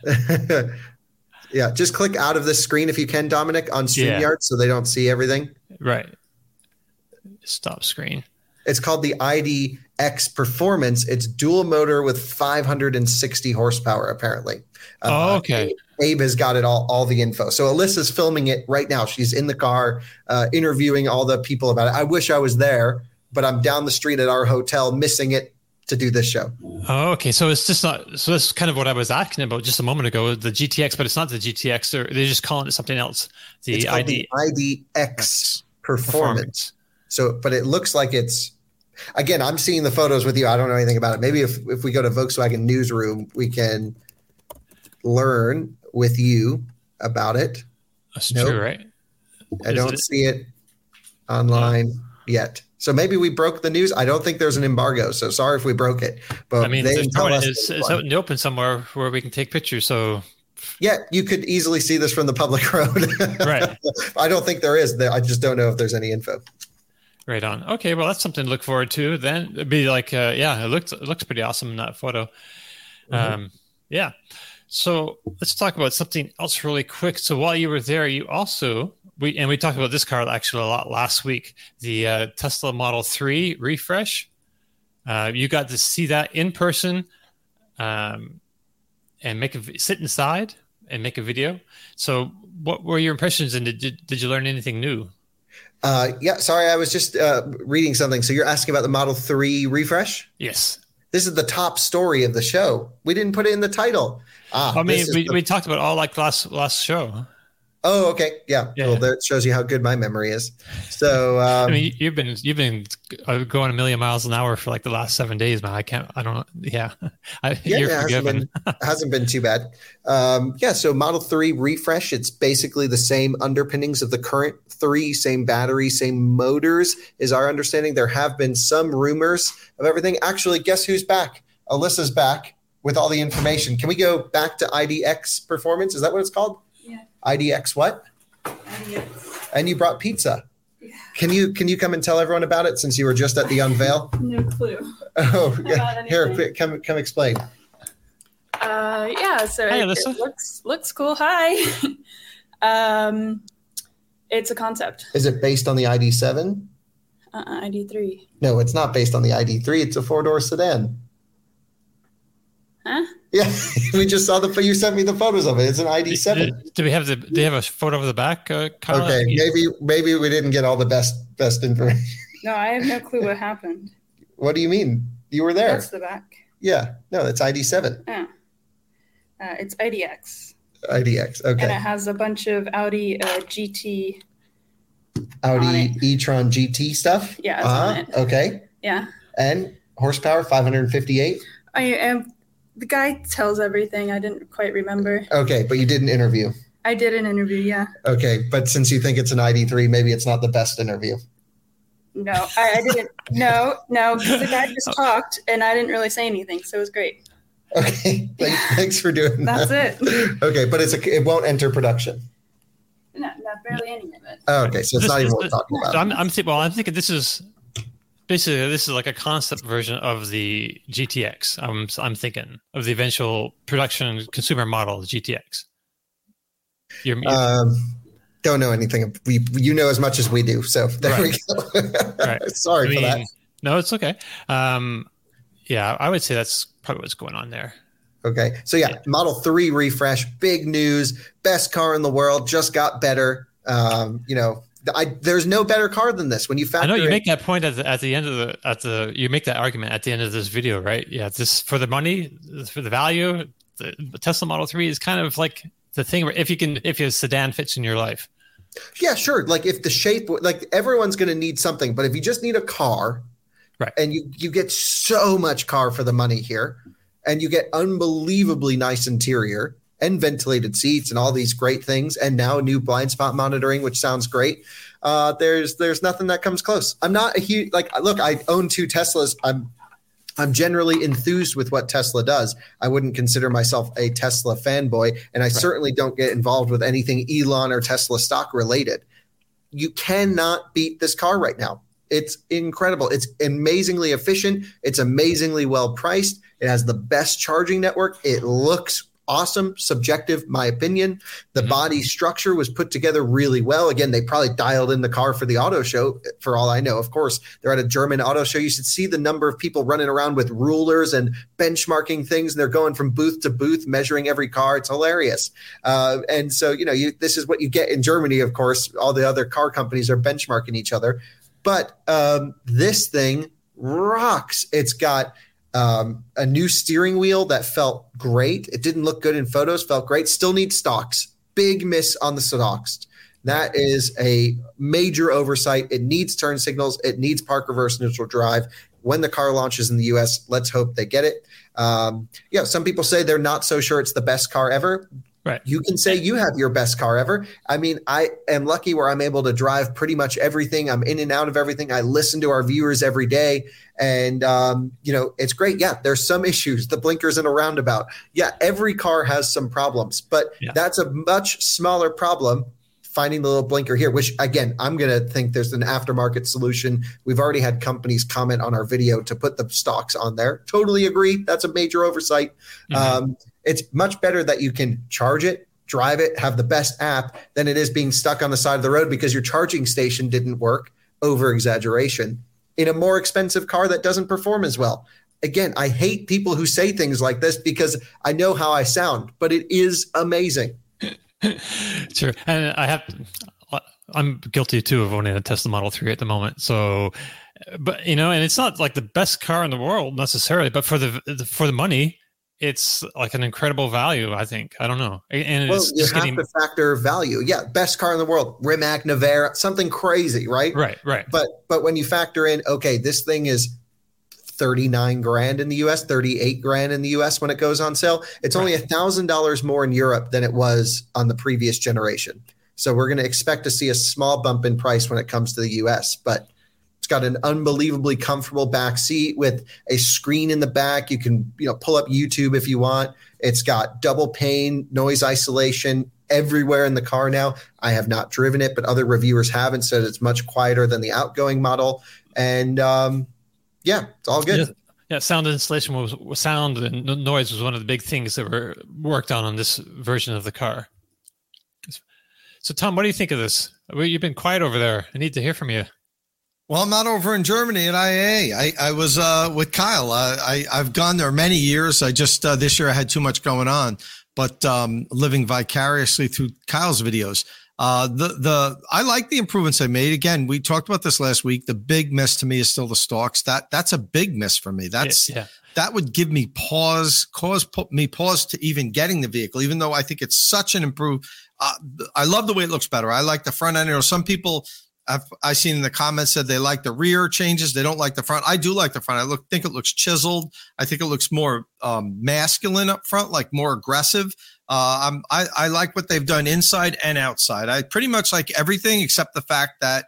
Yeah. Just click out of this screen if you can, Dominic, on StreamYard so they don't see everything. Right. Stop screen. It's called the IDX Performance. It's dual motor with 560 horsepower, apparently. Okay. Abe has got it all the info. So Alyssa's filming it right now. She's in the car interviewing all the people about it. I wish I was there, but I'm down the street at our hotel missing it to do this show. Oh, okay. So it's just not. So that's kind of what I was asking about just a moment ago. The GTX, but it's not the GTX. They're just calling it something else. The IDX Performance. So, but it looks like it's. Again, I'm seeing the photos with you. I don't know anything about it. Maybe if we go to Volkswagen Newsroom, we can learn with you about it. That's true, right? I don't see it online yet. So maybe we broke the news. I don't think there's an embargo, so sorry if we broke it. But I mean, it's out in the open somewhere where we can take pictures. So yeah, you could easily see this from the public road. Right. I don't think there is. I just don't know if there's any info. Right on. Okay, well, that's something to look forward to. Then it'd be like, it looks pretty awesome in that photo. Mm-hmm. Yeah. So let's talk about something else really quick. So while you were there, you also we talked about this car actually a lot last week. The Tesla Model 3 refresh. You got to see that in person, and sit inside and make a video. So what were your impressions, and did you learn anything new? Sorry, I was just reading something. So you're asking about the Model 3 refresh? Yes. This is the top story of the show. We didn't put it in the title. I mean, we talked about all like last show. Oh, okay. Yeah. Yeah. Well, that shows you how good my memory is. So, I mean, you've been going a million miles an hour for like the last 7 days, man. I don't know. Yeah. You're forgiven. Hasn't been too bad. So Model 3 refresh, it's basically the same underpinnings of the current 3, same battery, same motors is our understanding. There have been some rumors of everything. Actually, guess who's back? Alyssa's back with all the information. Can we go back to IDX Performance? Is that what it's called? Yeah. IDX what? IDX. And you brought pizza. Yeah. Can you come and tell everyone about it since you were just at the unveil? No clue. Oh, here, come explain. So Hi, it Alyssa. looks cool. Hi. It's a concept. Is it based on the ID7? ID3. No, it's not based on the ID3. It's a 4-door sedan. Huh? Yeah, we just saw you sent me the photos of it. It's an ID7. Do we have do they have a photo of the back, Kyle? Okay, maybe we didn't get all the best information. No, I have no clue what happened. What do you mean? You were there. That's the back. Yeah, no, it's ID7. Oh. It's IDX. IDX. Okay. And it has a bunch of Audi GT. Audi e-tron GT stuff. Yeah, it's on it. Okay. Yeah. And horsepower 558. I am. The guy tells everything. I didn't quite remember. Okay, but you did an interview. I did an interview, yeah. Okay, but since you think it's an ID3, maybe it's not the best interview. No, I didn't. No, because the guy just talked, and I didn't really say anything, so it was great. Okay, thanks for doing that. That's it. Okay, but it won't enter production. No, barely any of it. Oh, okay, so it's not even what we're talking about. I'm thinking this is like a concept version of the GTX. I'm thinking of the eventual production consumer model, the GTX. Don't know anything. You know as much as we do, so there we go. Right. Sorry for that. No, it's okay. Yeah, I would say that's probably what's going on there. Okay, so yeah, Model 3 refresh, big news, best car in the world, just got better. There's no better car than this. When you factor, I know you make that point at the end of you make that argument at the end of this video, right? Yeah, this for the money, for the value, the Tesla Model 3 is kind of like the thing where if a sedan fits in your life. Yeah, sure. Like if the shape, like everyone's going to need something, but if you just need a car, right, and you get so much car for the money here, and you get unbelievably nice interior and ventilated seats and all these great things, and now new blind spot monitoring, which sounds great. There's nothing that comes close. I'm not a huge look. I own 2 Teslas. I'm generally enthused with what Tesla does. I wouldn't consider myself a Tesla fanboy, and I certainly don't get involved with anything Elon or Tesla stock related. You cannot beat this car right now. It's incredible. It's amazingly efficient. It's amazingly well priced. It has the best charging network. It looks awesome. Subjective, my opinion. The body structure was put together really well. Again, they probably dialed in the car for the auto show, for all I know. Of course, they're at a German auto show. You should see the number of people running around with rulers and benchmarking things. And they're going from booth to booth, measuring every car. It's hilarious. And so, this is what you get in Germany. Of course, all the other car companies are benchmarking each other. But this thing rocks. It's got a new steering wheel that felt great. It didn't look good in photos, felt great. Still needs stocks. Big miss on the stocks. That is a major oversight. It needs turn signals. It needs park reverse neutral drive. When the car launches in the US, let's hope they get it. Some people say they're not so sure it's the best car ever. Right. You can say you have your best car ever. I mean, I am lucky where I'm able to drive pretty much everything. I'm in and out of everything. I listen to our viewers every day. And, it's great. Yeah, there's some issues. The blinkers in a roundabout. Yeah, every car has some problems. But that's a much smaller problem, finding the little blinker here, which, again, I'm going to think there's an aftermarket solution. We've already had companies comment on our video to put the stocks on there. Totally agree. That's a major oversight. It's much better that you can charge it, drive it, have the best app than it is being stuck on the side of the road because your charging station didn't work. Over exaggeration in a more expensive car that doesn't perform as well. Again, I hate people who say things like this because I know how I sound, but it is amazing. Sure. And I'm guilty too of owning a Tesla Model 3 at the moment. So, but and it's not like the best car in the world necessarily, but for the money, it's like an incredible value, I think. I don't know. And Well, it's you just have getting to factor value. Yeah, best car in the world, Rimac, Nevera, something crazy, right? right. But when you factor in, okay, this thing is 39 grand in the US, 38 grand in the US when it goes on sale. It's only $1,000 more in Europe than it was on the previous generation. So we're going to expect to see a small bump in price when it comes to the US, but it's got an unbelievably comfortable back seat with a screen in the back. You can, pull up YouTube if you want. It's got double pane, noise isolation everywhere in the car now. I have not driven it, but other reviewers have and said it's much quieter than the outgoing model. And yeah, it's all good. Yeah, sound insulation was sound and noise was one of the big things that were worked on this version of the car. So, Tom, what do you think of this? Well, you've been quiet over there. I need to hear from you. Well, I'm not over in Germany at IAA. I was with Kyle. I've gone there many years. I just this year I had too much going on, but living vicariously through Kyle's videos. I like the improvements they made. Again, we talked about this last week. The big miss to me is still the stalks. That's a big miss for me. That would give me cause me pause to even getting the vehicle, even though I think it's such an improved. I love the way it looks better. I like the front end. Some people I've seen in the comments said they like the rear changes. They don't like the front. I do like the front. Think it looks chiseled. I think it looks more masculine up front, like more aggressive. I like what they've done inside and outside. I pretty much like everything except the fact that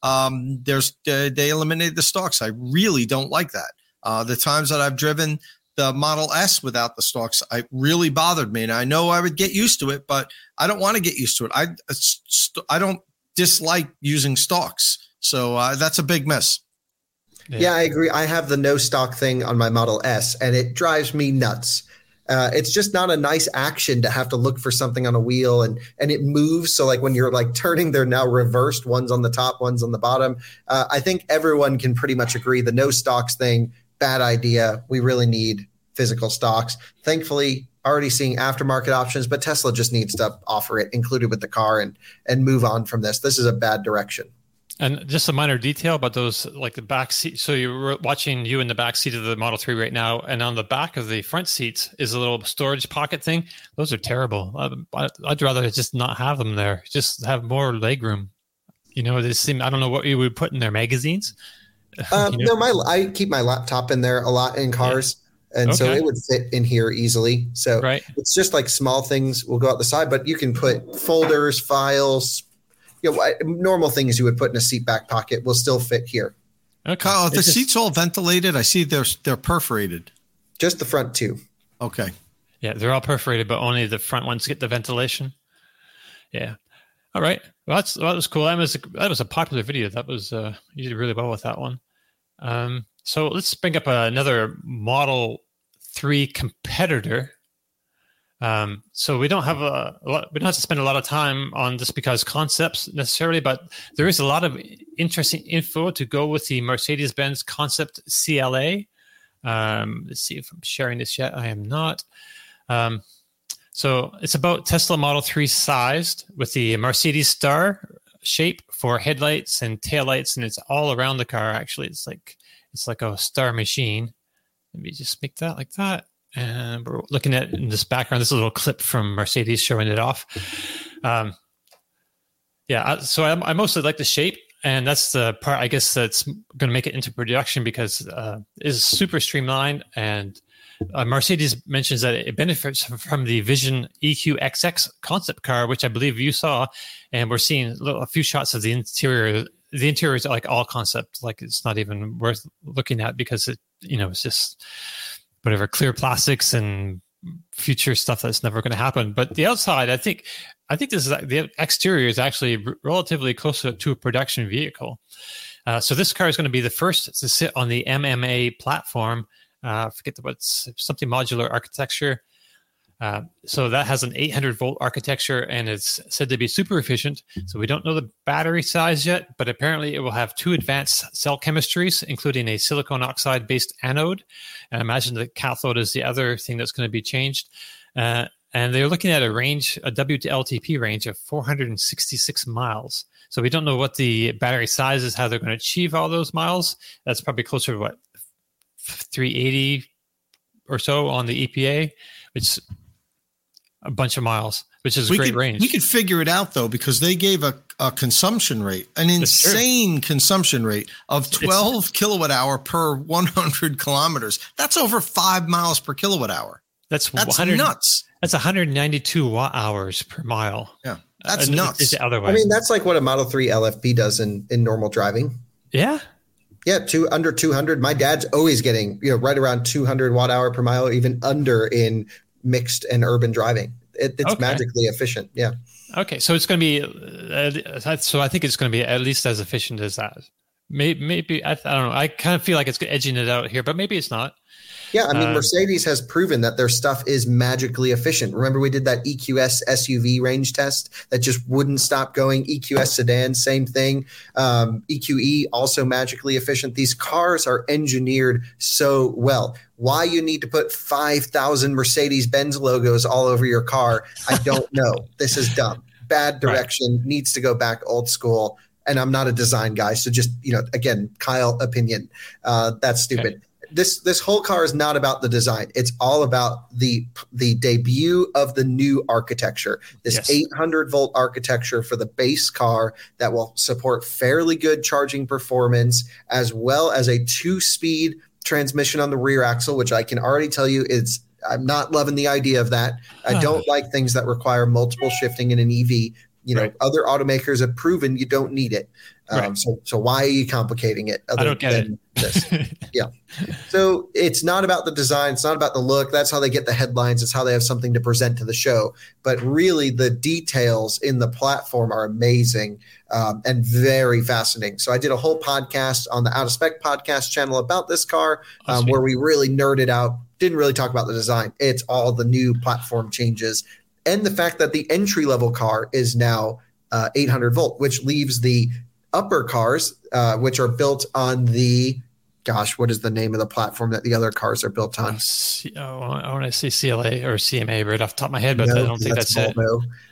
they eliminated the stalks. I really don't like that. The times that I've driven the Model S without the stalks, it really bothered me. And I know I would get used to it, but I don't want to get used to it. I don't dislike using stalks. So that's a big miss. Yeah, I agree. I have the no stock thing on my Model S, and it drives me nuts. It's just not a nice action to have to look for something on a wheel and it moves. So like when you're like turning, they're now reversed. One's on the top, one's on the bottom. I think everyone can pretty much agree the no stocks thing, bad idea. We really need physical stocks. Thankfully, already seeing aftermarket options, but Tesla just needs to offer it included with the car and move on from this. This is a bad direction. And just a minor detail about those, like the back seat. So you're watching you in the back seat of the Model 3 right now. And on the back of the front seats is a little storage pocket thing. Those are terrible. I'd rather just not have them there. Just have more leg room. They seem, I don't know what you would put in their magazines. No, I keep my laptop in there a lot in cars. Yeah. And so it would fit in here easily. So It's just like small things will go out the side, but you can put folders, files, normal things you would put in a seat back pocket will still fit here. Okay. Kyle, the seats all ventilated? I see they're perforated. Just the front two. Okay. Yeah, they're all perforated, but only the front ones get the ventilation. Yeah. All right. Well, that was cool. That was a popular video. That was you did really well with that one. So let's bring up another Model 3 competitor. So we don't have we don't have to spend a lot of time on this because concepts necessarily, but there is a lot of interesting info to go with the Mercedes-Benz Concept CLA. Let's see if I'm sharing this yet. I am not. So it's about Tesla Model 3 sized with the Mercedes star shape for headlights and taillights, and it's all around the car. Actually, it's like a star machine. Let me just make that like that. And we're looking at in this background, this is a little clip from Mercedes showing it off. So I mostly like the shape, and that's the part I guess that's going to make it into production because it's super streamlined. And Mercedes mentions that it benefits from the Vision EQXX concept car, which I believe you saw, and we're seeing a few shots of the interior. The interior is like all concept, like it's not even worth looking at because it's just whatever clear plastics and future stuff that's never going to happen. But the outside, I think this is the exterior is actually relatively close to a production vehicle. So this car is going to be the first to sit on the MMA platform. Forget what's something modular architecture. So that has an 800-volt architecture, and it's said to be super efficient. So we don't know the battery size yet, but apparently it will have 2 advanced cell chemistries, including a silicon oxide-based anode. And I imagine the cathode is the other thing that's going to be changed. And they're looking at a W to LTP range of 466 miles. So we don't know what the battery size is, how they're going to achieve all those miles. That's probably closer to 380 or so on the EPA. It's a bunch of miles, which is a great range. We could figure it out though, because they gave a consumption rate, an insane consumption rate of 12 kilowatt hour per 100 kilometers. That's over 5 miles per kilowatt hour. That's nuts. That's 192 watt hours per mile. Yeah, that's nuts. It's the other way. I mean, that's like what a Model 3 LFP does in normal driving. Yeah. Yeah, under 200. My dad's always getting, right around 200 watt hour per mile, even under in mixed and urban driving. It's magically efficient. Yeah. Okay, so it's going to be. So I think it's going to be at least as efficient as that. Maybe I don't know. I kind of feel like it's edging it out here, but maybe it's not. Yeah, I mean, Mercedes has proven that their stuff is magically efficient. Remember, we did that EQS SUV range test that just wouldn't stop going. EQS sedan, same thing. EQE, also magically efficient. These cars are engineered so well. Why you need to put 5,000 Mercedes-Benz logos all over your car, I don't know. This is dumb. Bad direction, needs to go back old school. And I'm not a design guy, so just, again, Kyle opinion. That's stupid. Okay. This whole car is not about the design. It's all about the debut of the new architecture, this 800 volt architecture for the base car that will support fairly good charging performance, as well as a 2-speed transmission on the rear axle, which I can already tell you I'm not loving the idea of that. I don't like things that require multiple shifting in an EV. Other automakers have proven you don't need it. So why are you complicating it? I don't get it. This? Yeah. So it's not about the design. It's not about the look. That's how they get the headlines. It's how they have something to present to the show. But really, the details in the platform are amazing and very fascinating. So I did a whole podcast on the Out of Spec podcast channel about this car where we really nerded out. Didn't really talk about the design. It's all the new platform changes. And the fact that the entry-level car is now 800 volt, which leaves the upper cars, which are built on the, what is the name of the platform that the other cars are built on? I want to say CLA or CMA right off the top of my head, but I don't think that's it.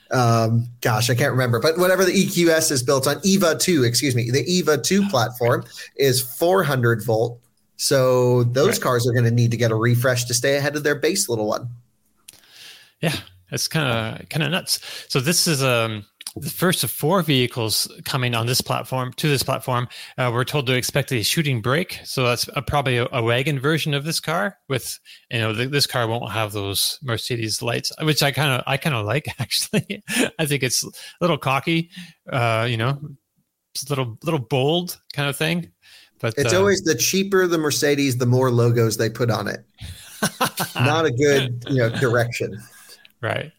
I can't remember. But whatever the EQS is built on, EVA 2, the EVA 2 platform is 400 volt. So those cars are going to need to get a refresh to stay ahead of their base little one. Yeah. It's kind of nuts. So this is the first of 4 vehicles coming on this platform. We're told to expect a shooting brake. So that's probably a wagon version of this car. With this car won't have those Mercedes lights, which I kind of like actually. I think it's a little cocky, it's a little bold kind of thing. But it's always the cheaper the Mercedes, the more logos they put on it. Not a good direction. Right.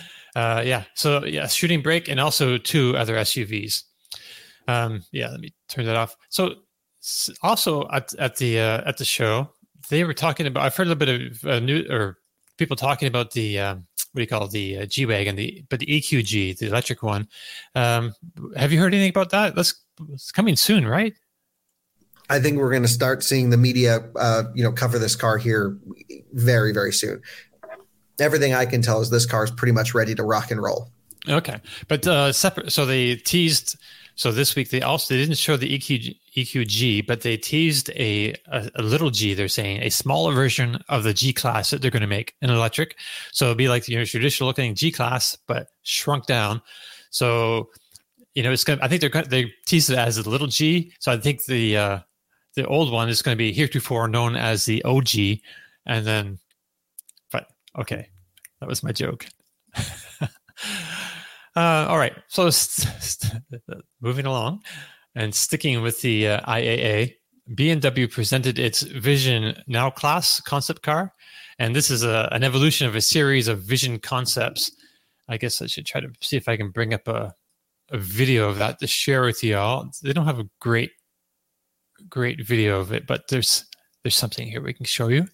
So shooting brake and also 2 other SUVs. Let me turn that off. So also at the show, they were talking about, I've heard a little bit of people talking about the, the G-Wagon, but the EQG, the electric one. Have you heard anything about that? It's coming soon, right? I think we're going to start seeing the media, cover this car here very, very soon. Everything I can tell is this car is pretty much ready to rock and roll. Okay. But separate. So they teased. So this week they didn't show the EQG, but they teased a little G. They're saying a smaller version of the G class that they're going to make in electric. So it'll be like your traditional looking G class, but shrunk down. So it's going. I think they teased it as a little G. So I think the old one is going to be heretofore known as the OG, and then. Okay, that was my joke. All right, so moving along and sticking with the IAA, BMW presented its Vision Now class concept car, and this is an evolution of a series of Vision concepts. I guess I should try to see if I can bring up a video of that to share with you all. They don't have a great video of it, but there's something here we can show you.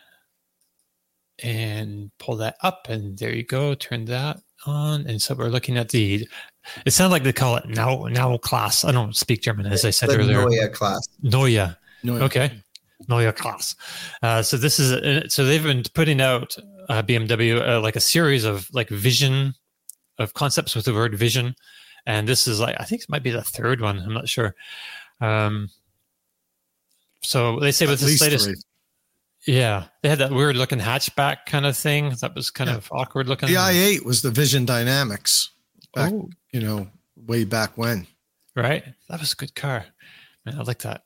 And pull that up, and there you go. Turn that on, and so we're looking at it sounds like they call it now class. I don't speak German, as I said earlier. Neue class. Neue. Okay. Neue class. So this is so they've been putting out BMW like a series of like vision of concepts with the word vision, and this is I think it might be the 3rd one. I'm not sure. So they say with this latest. 3. Yeah, they had that weird looking hatchback kind of thing. That was kind of awkward looking. The i8 was the Vision Dynamics back, Oh. Way back when. Right? That was a good car. Man, I like that.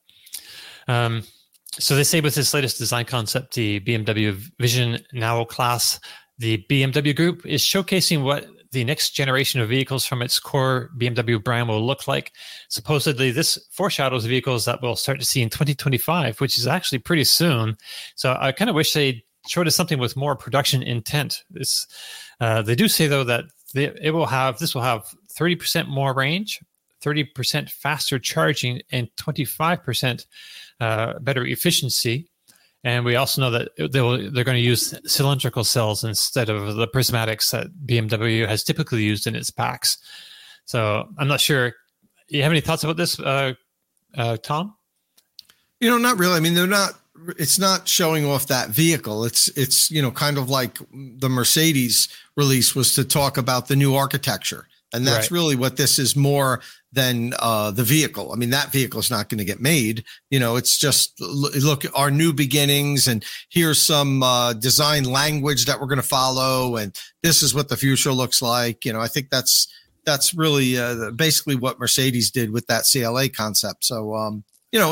So they say with this latest design concept, the BMW Vision Now class, the BMW Group is showcasing what the next generation of vehicles from its core BMW brand will look like. Supposedly, this foreshadows vehicles that we'll start to see in 2025, which is actually pretty soon. So I kind of wish they showed us something with more production intent. They do say, though, that this will have 30% more range, 30% faster charging, and 25% better efficiency. And we also know that they're going to use cylindrical cells instead of the prismatics that BMW has typically used in its packs. So I'm not sure. You have any thoughts about this, Tom? Not really. I mean, it's not showing off that vehicle. It's kind of like the Mercedes release was to talk about the new architecture. And that's really what this is more than the vehicle. I mean, that vehicle is not going to get made. It's just, look, our new beginnings, and here's some design language that we're going to follow, and this is what the future looks like. I think that's really basically what Mercedes did with that CLA concept. So,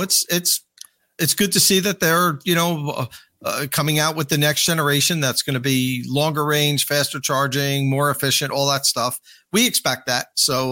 it's good to see that they're, coming out with the next generation that's going to be longer range, faster charging, more efficient, all that stuff. We expect that. So,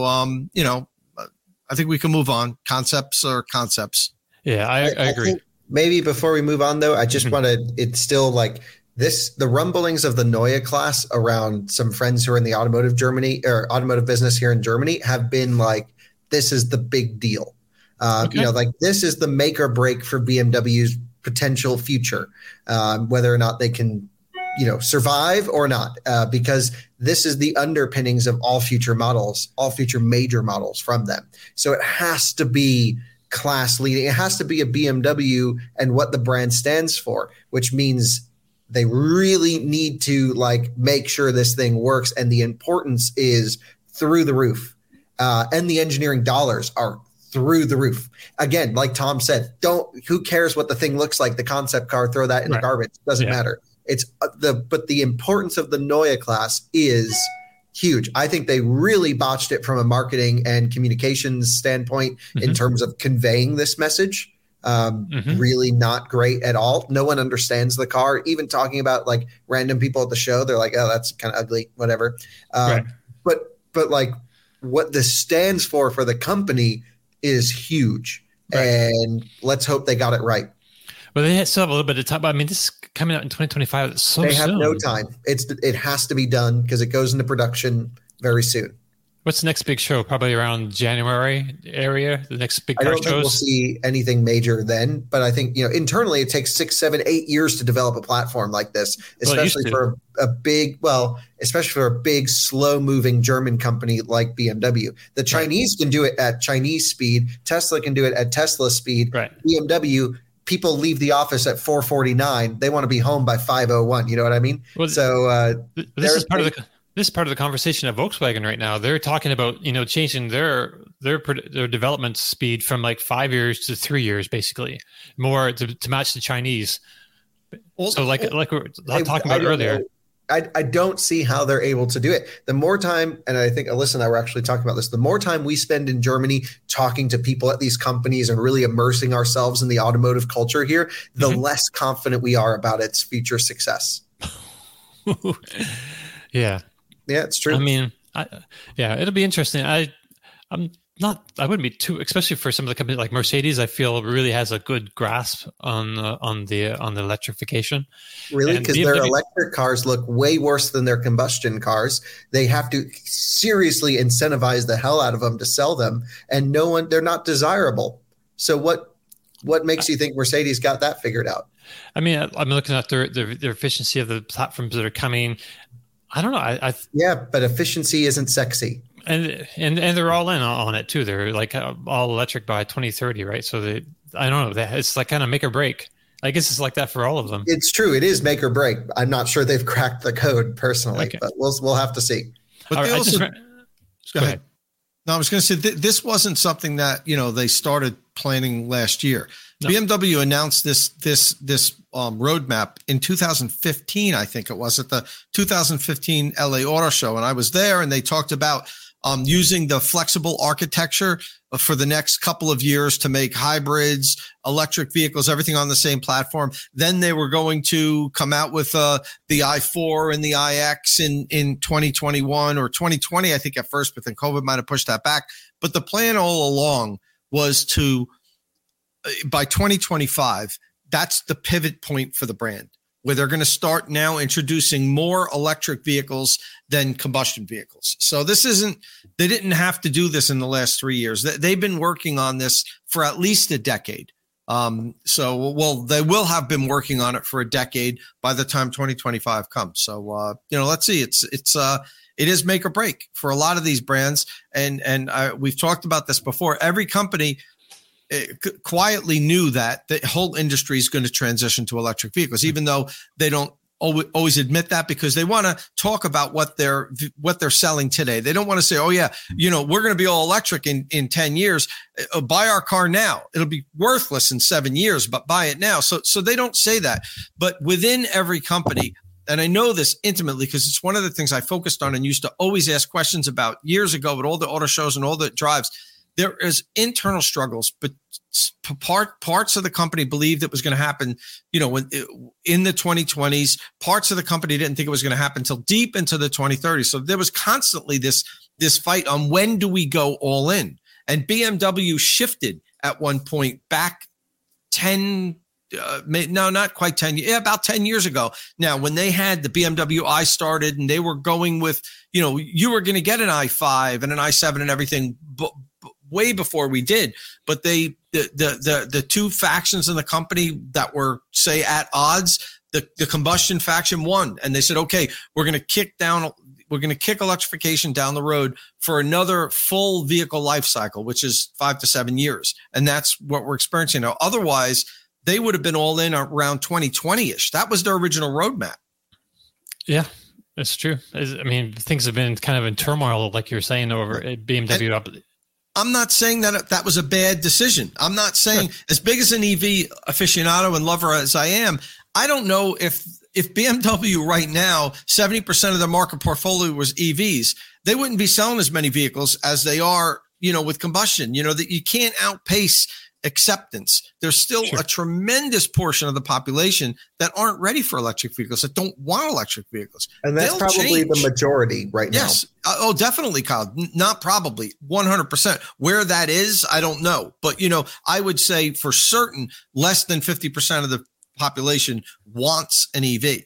I think we can move on. Concepts are concepts. Yeah, I agree. Think maybe before we move on, though, I just it's still like this, the rumblings of the Neue class around some friends who are in the automotive business here in Germany have been like, this is the big deal. Like this is the make or break for BMW's potential future, whether or not they can, survive or not, because this is the underpinnings of all future models, all future major models from them. So it has to be class leading. It has to be a BMW and what the brand stands for, which means they really need to make sure this thing works. And the importance is through the roof, and the engineering dollars are through the roof. Again, like Tom said, who cares what the thing looks like? The concept car, throw that in the garbage. Doesn't matter. It's but the importance of the Neue class is huge. I think they really botched it from a marketing and communications standpoint in terms of conveying this message. Really not great at all. No one understands the car. Even talking about random people at the show, they're like, "Oh, that's kind of ugly," whatever. But what this stands for the company is huge, and let's hope they got it right. Well, they still have a little bit of time. But I mean, this is coming out in 2025. It's so they have soon. No time. It has to be done because it goes into production very soon. What's the next big show? Probably around January area. The next big car I don't think we'll see anything major then, but I think internally it takes 6, 7, 8 years to develop a platform like this, especially for a big, slow-moving German company like BMW. The Chinese can do it at Chinese speed. Tesla can do it at Tesla speed. Right. BMW, people leave the office at 4:49. They want to be home by 5:01. You know what I mean? Well, this is part of the conversation at Volkswagen right now. They're talking about changing their development speed from 5 years to 3 years, basically, more to match the Chinese. So like we were talking about earlier. I don't see how they're able to do it. The more time, and I think Alyssa and I were actually talking about this, the more time we spend in Germany talking to people at these companies and really immersing ourselves in the automotive culture here, the less confident we are about its future success. Yeah. Yeah, it's true. I mean, it'll be interesting. I wouldn't be too, especially for some of the companies like Mercedes. I feel really has a good grasp on the electrification. Really, because their electric cars look way worse than their combustion cars. They have to seriously incentivize the hell out of them to sell them, and they're not desirable. So what makes you think Mercedes got that figured out? I mean, I'm looking at their efficiency of the platforms that are coming. I don't know. Yeah, but efficiency isn't sexy. And they're all in on it too. They're all electric by 2030, right? So I don't know. It's kind of make or break. I guess it's like that for all of them. It's true. It is make or break. I'm not sure they've cracked the code personally, but we'll have to see. But go ahead. No, I was going to say this wasn't something that they started planning last year. No. BMW announced this roadmap in 2015, I think it was, at the 2015 LA Auto Show. And I was there, and they talked about using the flexible architecture for the next couple of years to make hybrids, electric vehicles, everything on the same platform. Then they were going to come out with the i4 and the iX in 2021 or 2020, I think at first, but then COVID might have pushed that back. But the plan all along was to, by 2025, that's the pivot point for the brand, where they're going to start now introducing more electric vehicles than combustion vehicles. So they didn't have to do this in the last 3 years. They've been working on this for at least a decade. They will have been working on it for a decade by the time 2025 comes. So, let's see. It is make or break for a lot of these brands. And we've talked about this before. Every company quietly knew that the whole industry is going to transition to electric vehicles, even though they don't always admit that, because they want to talk about what they're selling today. They don't want to say, oh yeah, we're going to be all electric in 10 years. Buy our car now. It'll be worthless in 7 years, but buy it now. So they don't say that. But within every company, and I know this intimately because it's one of the things I focused on and used to always ask questions about years ago at all the auto shows and all the drives. There is internal struggles, but parts of the company believed it was going to happen, when in the 2020s. Parts of the company didn't think it was going to happen until deep into the 2030s. So there was constantly this fight on when do we go all in. And BMW shifted at one point back 10. No, not quite 10. Yeah, about 10 years ago. Now, when they had the BMW i started, and they were going with, you were going to get an i5 and an i7 and everything way before we did. But the two factions in the company that were, say, at odds, the combustion faction won, and they said, okay, we're going to kick electrification down the road for another full vehicle life cycle, which is 5 to 7 years. And that's what we're experiencing now. Otherwise, they would have been all in around 2020-ish. That was their original roadmap. Yeah, that's true. I mean, things have been kind of in turmoil, like you're saying, over at BMW. I'm not saying that was a bad decision. I'm not saying, as big as an EV aficionado and lover as I am, I don't know if BMW right now, 70% of their market portfolio was EVs, they wouldn't be selling as many vehicles as they are, with combustion. That you can't outpace acceptance. There's still a tremendous portion of the population that aren't ready for electric vehicles, that don't want electric vehicles. And that's probably the majority right now. Yes. Oh, definitely, Kyle. Not probably, 100%. Where that is, I don't know. But, I would say for certain, less than 50% of the population wants an EV.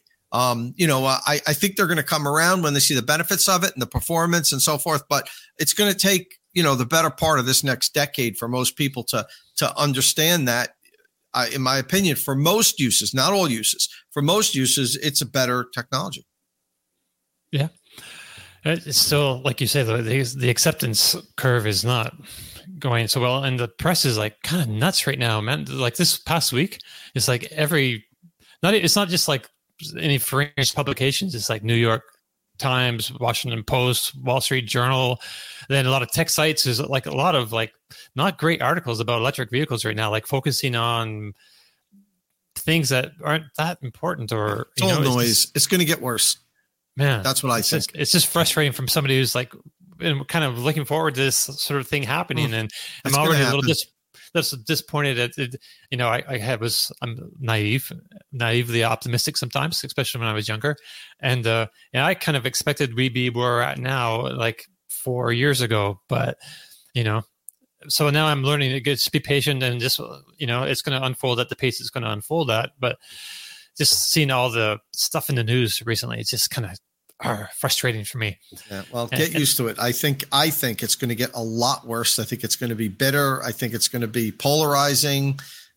I think they're going to come around when they see the benefits of it and the performance and so forth. But it's going to take, the better part of this next decade for most people to understand that, in my opinion, for most uses, not all uses, for most uses, it's a better technology. Yeah. It's still, like you say, the acceptance curve is not going so well. And the press is like kind of nuts right now, man. Like this past week, it's like it's not just like any fringe publications. It's like New York Times, Washington Post, Wall Street Journal, then a lot of tech sites. There's like a lot of like not great articles about electric vehicles right now, like focusing on things that aren't that important, or it's all noise. It's going to get worse. Man, that's what I think. It's just frustrating from somebody who's like kind of looking forward to this sort of thing happening, and I'm already a little disappointed at it. I'm naively optimistic sometimes, especially when I was younger, and I kind of expected we'd be where we're at now, like 4 years ago, but so now I'm learning to just be patient and just it's going to unfold at the pace it's going to unfold at. But just seeing all the stuff in the news recently, it's just kind of frustrating for me. Yeah, well, get used to it. I think it's going to get a lot worse. I think it's going to be bitter. I think it's going to be polarizing.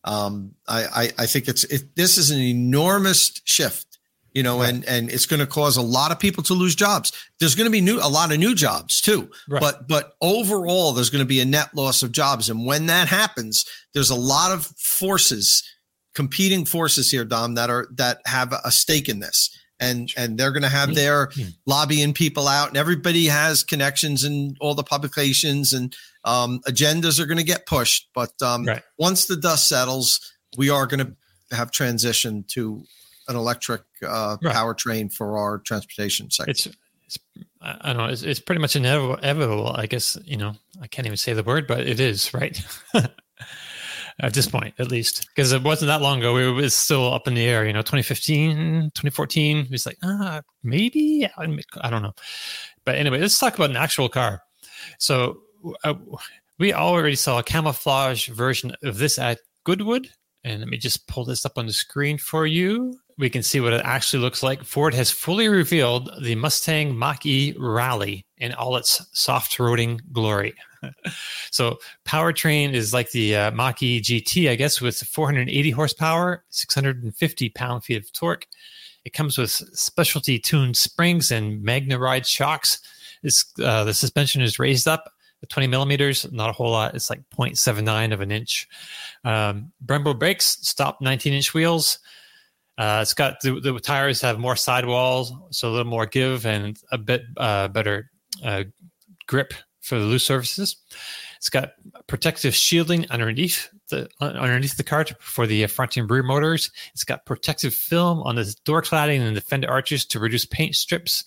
I think this is an enormous shift, right. and it's going to cause a lot of people to lose jobs. There's going to be a lot of new jobs too, right. But overall, there's going to be a net loss of jobs. And when that happens, there's a lot of competing forces here, Dom, that have a stake in this. and they're going to have their lobbying people out, and everybody has connections in all the publications, and agendas are going to get pushed. But once the dust settles, we are going to have transition to an electric powertrain for our transportation sector. I don't know. It's pretty much inevitable. I guess, I can't even say the word, but it is, right? At this point, at least, because it wasn't that long ago. It was still up in the air, 2015, 2014. It was like, maybe, I don't know. But anyway, let's talk about an actual car. So we already saw a camouflage version of this at Goodwood. And let me just pull this up on the screen for you. We can see what it actually looks like. Ford has fully revealed the Mustang Mach-E Rally in all its soft-roading glory. So powertrain is like the Mach-E GT, I guess, with 480 horsepower, 650 pound-feet of torque. It comes with specialty tuned springs and MagneRide shocks. The suspension is raised up 20 millimeters, not a whole lot. It's like 0.79 of an inch. Brembo brakes, stop 19-inch wheels. It's got the tires have more sidewalls, so a little more give and a bit better grip for the loose surfaces. It's got protective shielding underneath the car for the front and rear motors. It's got protective film on the door cladding and the fender arches to reduce paint chips.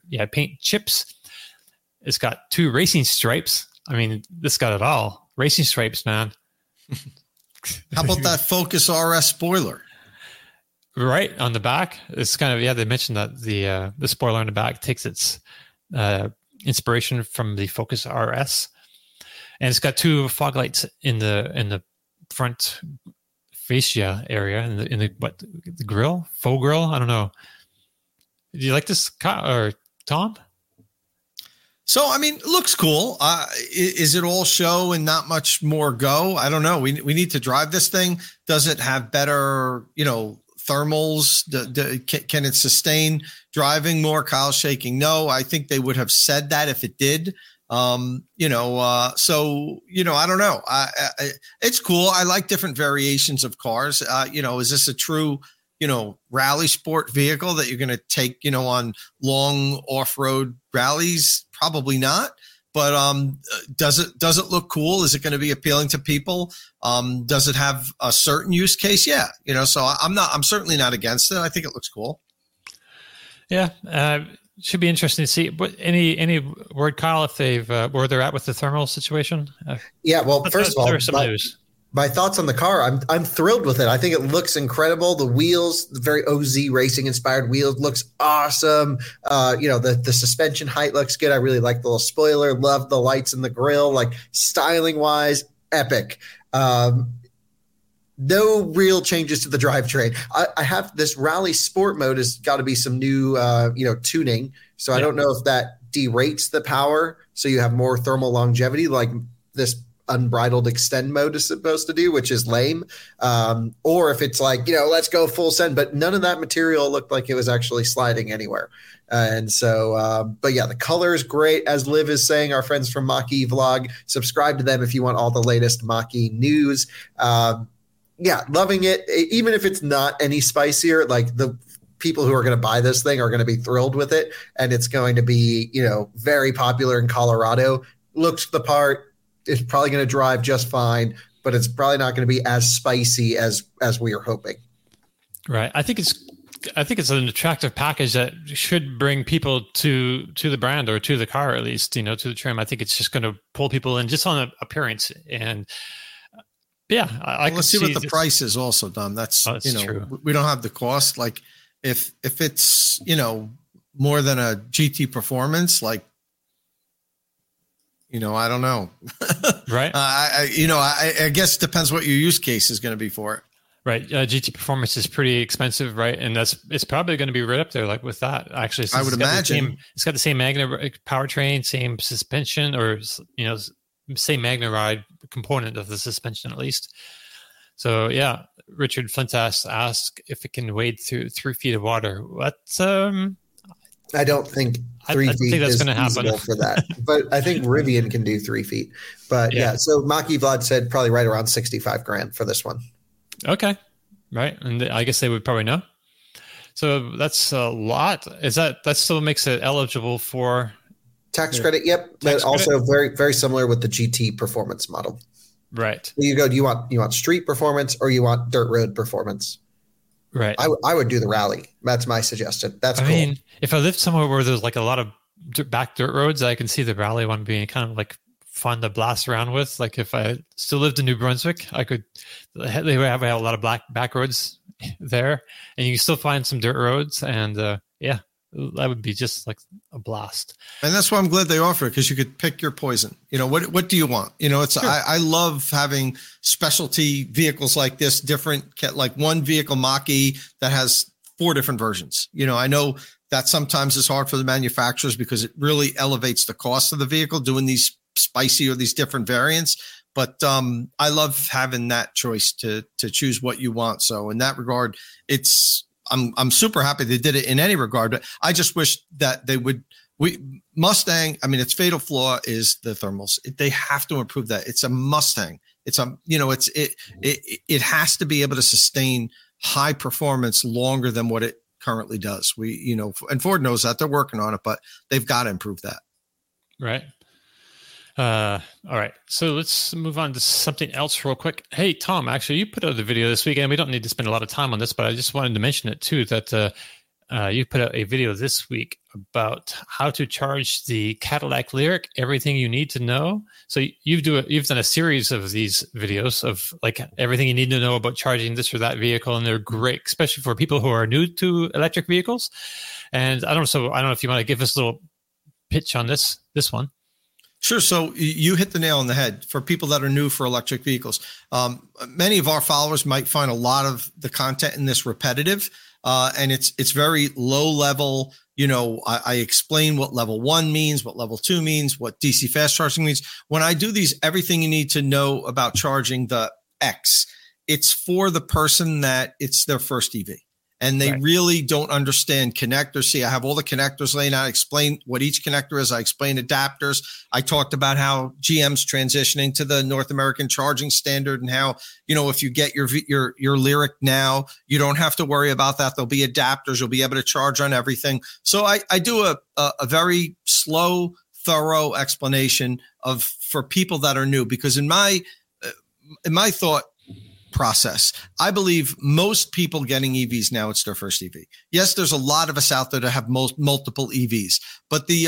It's got 2 racing stripes. I mean, this got it all. Racing stripes, man. How about that Focus RS spoiler? Right on the back. It's kind of, they mentioned that the spoiler on the back takes its inspiration from the Focus RS, and it's got 2 fog lights in the front fascia area in the grill, faux grill. I don't know. Do you like this car, or Tom? So, I mean, it looks cool. Is it all show and not much more go? I don't know. We need to drive this thing. Does it have better, thermals? Can it sustain driving more? Kyle's shaking no. I think they would have said that if it did. I don't know. It's cool. I like different variations of cars. Is this a true rally sport vehicle that you're going to take, on long off-road rallies? Probably not. But does it look cool? Is it going to be appealing to people? Does it have a certain use case? Yeah. So I'm certainly not against it. I think it looks cool. Yeah. Should be interesting to see. But any word, Kyle, if they've where they're at with the thermal situation? Well, first of all, there's some news. My thoughts on the car, I'm thrilled with it. I think it looks incredible. The wheels, the very OZ racing inspired wheels, looks awesome. The suspension height looks good. I really like the little spoiler. Love the lights in the grille. Like styling wise, epic. No real changes to the drivetrain. I have this rally sport mode has got to be some new tuning. So I don't know if that derates the power, so you have more thermal longevity, like this unbridled extend mode is supposed to do, which is lame. Or if it's like, let's go full send, but none of that material looked like it was actually sliding anywhere. But the color is great. As Liv is saying, our friends from Mach-E Vlog, subscribe to them if you want all the latest Mach-E news. Loving it. Even if it's not any spicier, like the people who are going to buy this thing are going to be thrilled with it. And it's going to be, very popular in Colorado. Looks the part. It's probably going to drive just fine, but it's probably not going to be as spicy as we are hoping. Right. I think it's an attractive package that should bring people to the brand, or to the car at least, to the trim. I think it's just going to pull people in just on appearance. And let's see what the price is also, Dom. That's true. We don't have the cost. Like if it's, more than a GT performance, like, I don't know. Right. I guess it depends what your use case is going to be for it. Right. GT Performance is pretty expensive, right? And it's probably going to be right up there, like with that. Actually, I would imagine it's got the same Magna powertrain, same suspension, or same MagneRide component of the suspension at least. So yeah, Richard Flint asked if it can wade through 3 feet of water. What? I don't think 3 feet think that's is going to happen for that. But I think Rivian can do 3 feet. But so Mach-E Vlad said probably right around $65,000 for this one. Okay. Right. And I guess they would probably know. So that's a lot. That still makes it eligible for tax credit? Yep. But also very, very similar with the GT performance model. Right. You go, do you want street performance or you want dirt road performance? Right. I would do the rally. That's my suggestion. That's cool. I mean, if I lived somewhere where there's like a lot of back dirt roads, I can see the rally one being kind of like fun to blast around with. Like if I still lived in New Brunswick, they would have a lot of back roads there, and you can still find some dirt roads, and that would be just like a blast. And that's why I'm glad they offer it, because you could pick your poison. What do you want? It's sure. I love having specialty vehicles like this, different, like one vehicle Mach-E that has 4 different versions. I know that sometimes it's hard for the manufacturers because it really elevates the cost of the vehicle doing these spicy or these different variants. But I love having that choice to choose what you want. So in that regard, I'm super happy they did it in any regard. But I just wish that they would. Mustang. I mean, its fatal flaw is the thermals. They have to improve that. It's a Mustang. It has to be able to sustain high performance longer than what it currently does. And Ford knows that. They're working on it, but they've got to improve that. Right. All right. So let's move on to something else real quick. Hey, Tom, actually, you put out the video this weekend. We don't need to spend a lot of time on this, but I just wanted to mention it too, that you put out a video this week about how to charge the Cadillac Lyriq, everything you need to know. So you've done a series of these videos of like everything you need to know about charging this or that vehicle, and they're great, especially for people who are new to electric vehicles. And I don't know if you want to give us a little pitch on this one. Sure. So you hit the nail on the head for people that are new for electric vehicles. Many of our followers might find a lot of the content in this repetitive, and it's very low level. I explain what level 1 means, what level 2 means, what DC fast charging means. When I do these, everything you need to know about charging the X, it's for the person that it's their first EV. And they really don't understand connectors. See, I have all the connectors laid out. I explain what each connector is. I explain adapters. I talked about how GM's transitioning to the North American charging standard, and how, if you get your Lyriq now, you don't have to worry about that. There'll be adapters. You'll be able to charge on everything. So I do a very slow, thorough explanation for people that are new, because in my thought process, I believe most people getting EVs now, it's their first EV. Yes, there's a lot of us out there that have multiple EVs, but the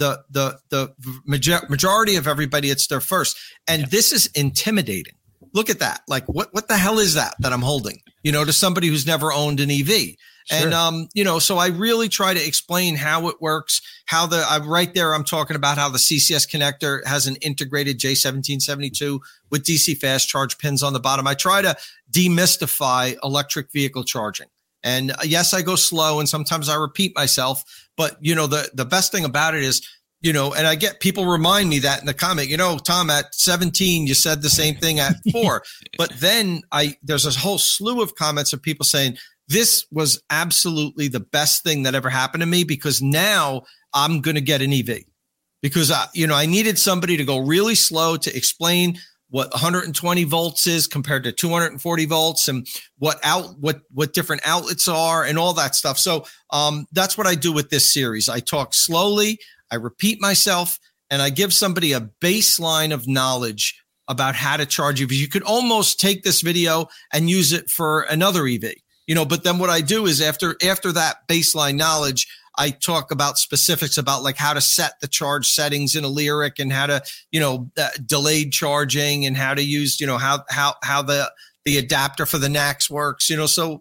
majority of everybody, it's their first. And this is intimidating. Look at that. Like, what the hell is that I'm holding, to somebody who's never owned an EV. Sure. And, so I really try to explain how it works, right there, I'm talking about how the CCS connector has an integrated J1772 with DC fast charge pins on the bottom. I try to demystify electric vehicle charging. And yes, I go slow, and sometimes I repeat myself, but the best thing about it is, and I get people remind me that in the comment, Tom, at 17, you said the same thing at 4, but then there's a whole slew of comments of people saying, this was absolutely the best thing that ever happened to me, because now I'm going to get an EV, because I needed somebody to go really slow to explain what 120 volts is compared to 240 volts, and what different outlets are and all that stuff. So that's what I do with this series. I talk slowly, I repeat myself, and I give somebody a baseline of knowledge about how to charge EVs. You could almost take this video and use it for another EV. But then what I do is after that baseline knowledge, I talk about specifics about like how to set the charge settings in a Lyriq, and how to, delayed charging, and how to use, how the adapter for the NACS works, So,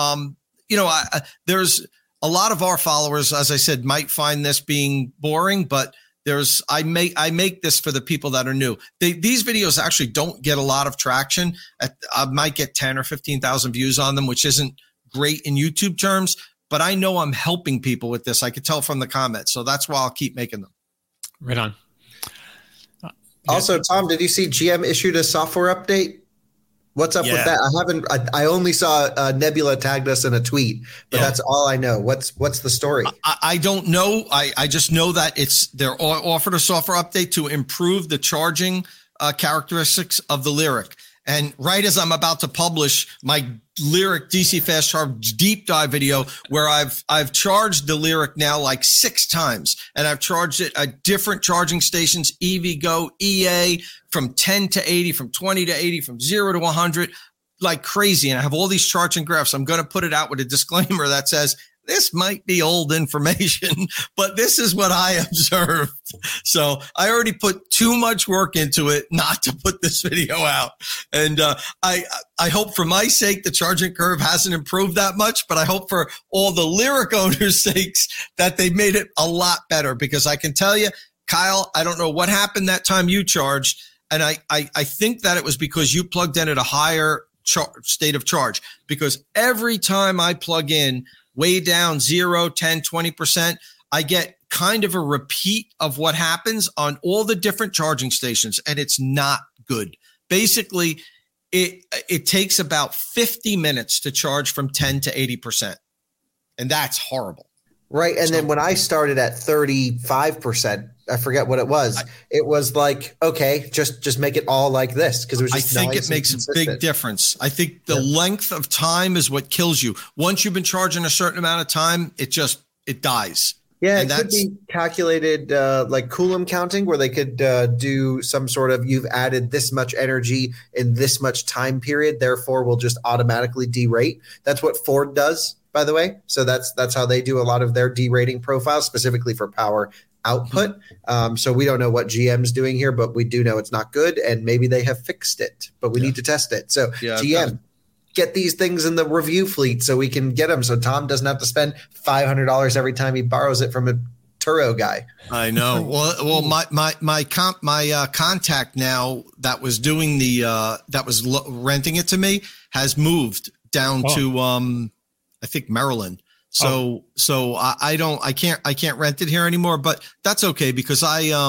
there's a lot of our followers, as I said, might find this being boring, but I make this for the people that are new. These videos actually don't get a lot of traction. I might get 10 or 15,000 views on them, which isn't great in YouTube terms, but I know I'm helping people with this. I could tell from the comments. So that's why I'll keep making them. Right on. Also, Tom, did you see GM issued a software update? What's up with that? I only saw Nebula tagged us in a tweet, but that's all I know. What's the story? I don't know. I just know that they're offered a software update to improve the charging characteristics of the Lyriq. And right as I'm about to publish my Lyric DC Fast Charge deep dive video, where I've charged the Lyric now like 6 times, and I've charged it at different charging stations, EVgo, EA, from 10 to 80, from 20 to 80, from 0 to 100, like crazy. And I have all these charts and graphs. I'm going to put it out with a disclaimer that says, this might be old information, but this is what I observed. So I already put too much work into it not to put this video out. And I hope for my sake, the charging curve hasn't improved that much, but I hope for all the Lyric owners' sakes that they made it a lot better, because I can tell you, Kyle, I don't know what happened that time you charged. And I think that it was because you plugged in at a higher state of charge, because every time I plug in way down 0, 10, 20%, I get kind of a repeat of what happens on all the different charging stations, and it's not good. Basically, it takes about 50 minutes to charge from 10 to 80%, and that's horrible. Right. And then when I started at 35%, I forget what it was. It was like, okay, just make it all like this, because it was just I think it makes a big difference. I think the length of time is what kills you. Once you've been charging a certain amount of time, it dies. Yeah, and it could be calculated like Coulomb counting, where they could do some sort of, you've added this much energy in this much time period, therefore we'll just automatically derate. That's what Ford does, by the way. So that's how they do a lot of their derating profiles, specifically for power output. So we don't know what GM's doing here, but we do know it's not good, and maybe they have fixed it, but we need to test it. So GM, get these things in the review fleet so we can get them, so Tom doesn't have to spend $500 every time he borrows it from a Turo guy. I know. Well, my contact now that was doing renting it to me has moved down to I think Maryland. So I can't rent it here anymore, but that's okay, because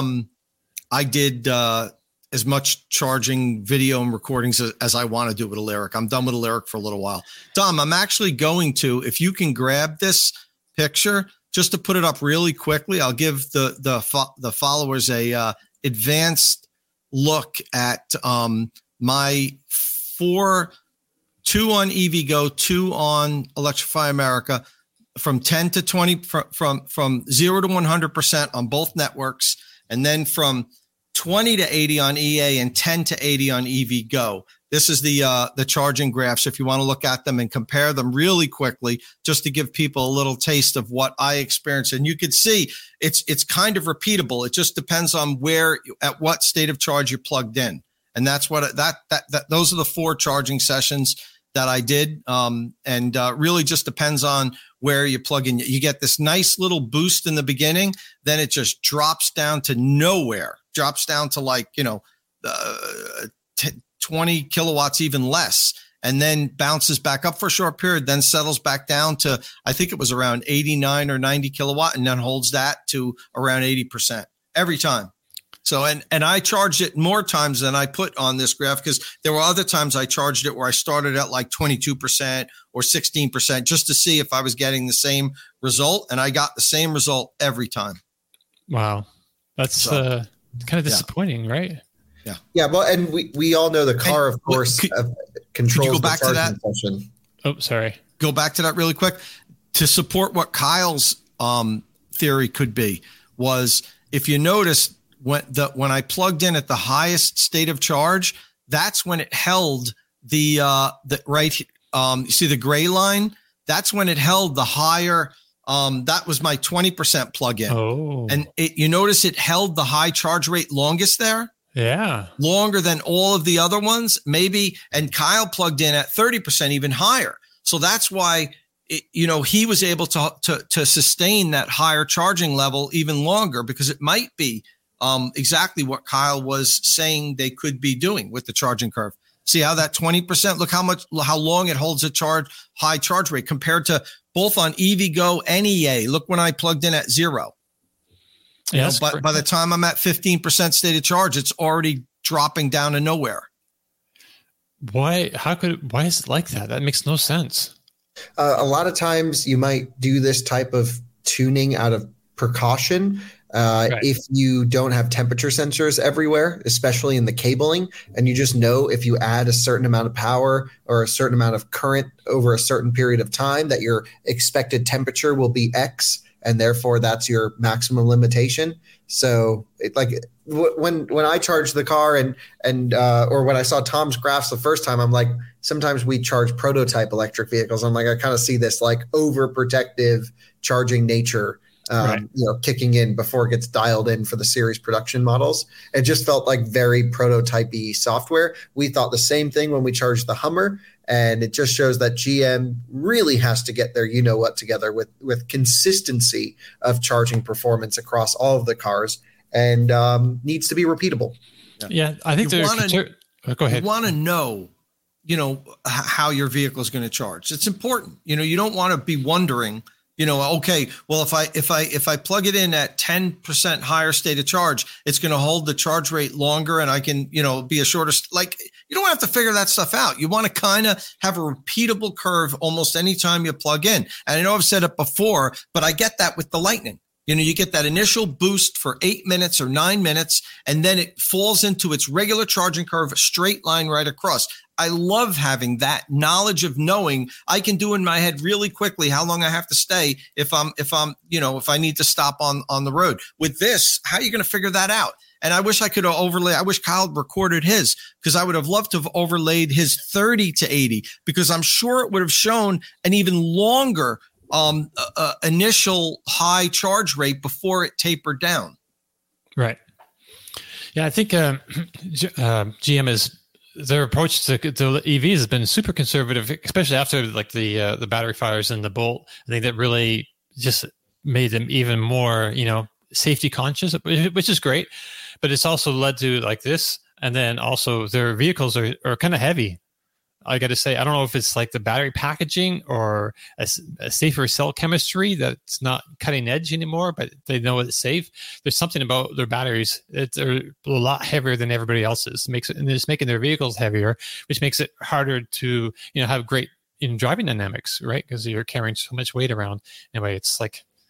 I did as much charging, video, and recordings as I want to do with a Lyric. I'm done with a Lyric for a little while. Dom, I'm actually going to, if you can grab this picture just to put it up really quickly, I'll give the followers a advanced look at my 2 on EVgo, 2 on Electrify America, from 10 to 20, from 0 to 100% on both networks, and then from 20 to 80 on EA and 10 to 80 on EVgo. This is the charging graphs, if you want to look at them and compare them really quickly, just to give people a little taste of what I experienced. And you can see it's kind of repeatable. It just depends on at what state of charge you're plugged in. And that's what those are the 4 charging sessions that I did. And really just depends on where you plug in. You get this nice little boost in the beginning, then it just drops down to nowhere, drops down to 20 kilowatts, even less, and then bounces back up for a short period, then settles back down to, I think it was around 89 or 90 kilowatt, and then holds that to around 80% every time. So, and I charged it more times than I put on this graph, because there were other times I charged it where I started at like 22% or 16% just to see if I was getting the same result. And I got the same result every time. Wow. That's kind of disappointing, right? Yeah. Yeah. Well, and we all know the car, of course, controls you go back the to that session. Oh, sorry. Go back to that really quick to support what Kyle's theory could be. Was, if you notice, when I plugged in at the highest state of charge, that's when it held the right. You see the gray line? That's when it held the higher. That was my 20% plug-in. Oh. And you notice it held the high charge rate longest there. Yeah. Longer than all of the other ones, maybe. And Kyle plugged in at 30%, even higher. So that's why, he was able to sustain that higher charging level even longer, because it might be exactly what Kyle was saying they could be doing with the charging curve. See how that 20%, look how long it holds a high charge rate compared to both on EVgo and EA. Look when I plugged in at 0. Yes. But by the time I'm at 15% state of charge, it's already dropping down to nowhere. Why is it like that? That makes no sense. A lot of times you might do this type of tuning out of precaution. Right. If you don't have temperature sensors everywhere, especially in the cabling, and you just know if you add a certain amount of power or a certain amount of current over a certain period of time, that your expected temperature will be X, and therefore that's your maximum limitation. So when I charged the car and or when I saw Tom's graphs the first time, I'm like, sometimes we charge prototype electric vehicles. I'm like, I kind of see this like overprotective charging nature, Right. kicking in before it gets dialed in for the series production models. It just felt like very prototypey software. We thought the same thing when we charged the Hummer, and it just shows that GM really has to get their what together with consistency of charging performance across all of the cars, and needs to be repeatable. Yeah, I think go ahead. You want to know, how your vehicle is going to charge. It's important. You don't want to be wondering, okay, well, if I plug it in at 10% higher state of charge, it's going to hold the charge rate longer, and I can, be a shorter. You don't have to figure that stuff out. You want to kind of have a repeatable curve almost anytime you plug in. And I know I've said it before, but I get that with the Lightning. You get that initial boost for 8 minutes or 9 minutes, and then it falls into its regular charging curve, a straight line right across. I love having that knowledge of knowing I can do in my head really quickly how long I have to stay if I need to stop on the road. With this, how are you going to figure that out? And I wish I could overlay. I wish Kyle recorded his, because I would have loved to have overlaid his 30 to 80, because I'm sure it would have shown an even longer initial high charge rate before it tapered down. Right. Yeah, I think GM is their approach to EVs has been super conservative, especially after like the battery fires and the Bolt. I think that really just made them even more safety conscious, which is great. But it's also led to like this, and then also their vehicles are kind of heavy. I got to say, I don't know if it's like the battery packaging or a safer cell chemistry that's not cutting edge anymore, but they know it's safe. There's something about their batteries. They're a lot heavier than everybody else's. And it's making their vehicles heavier, which makes it harder to, have great driving dynamics, right? Because you're carrying so much weight around. Anyway, it's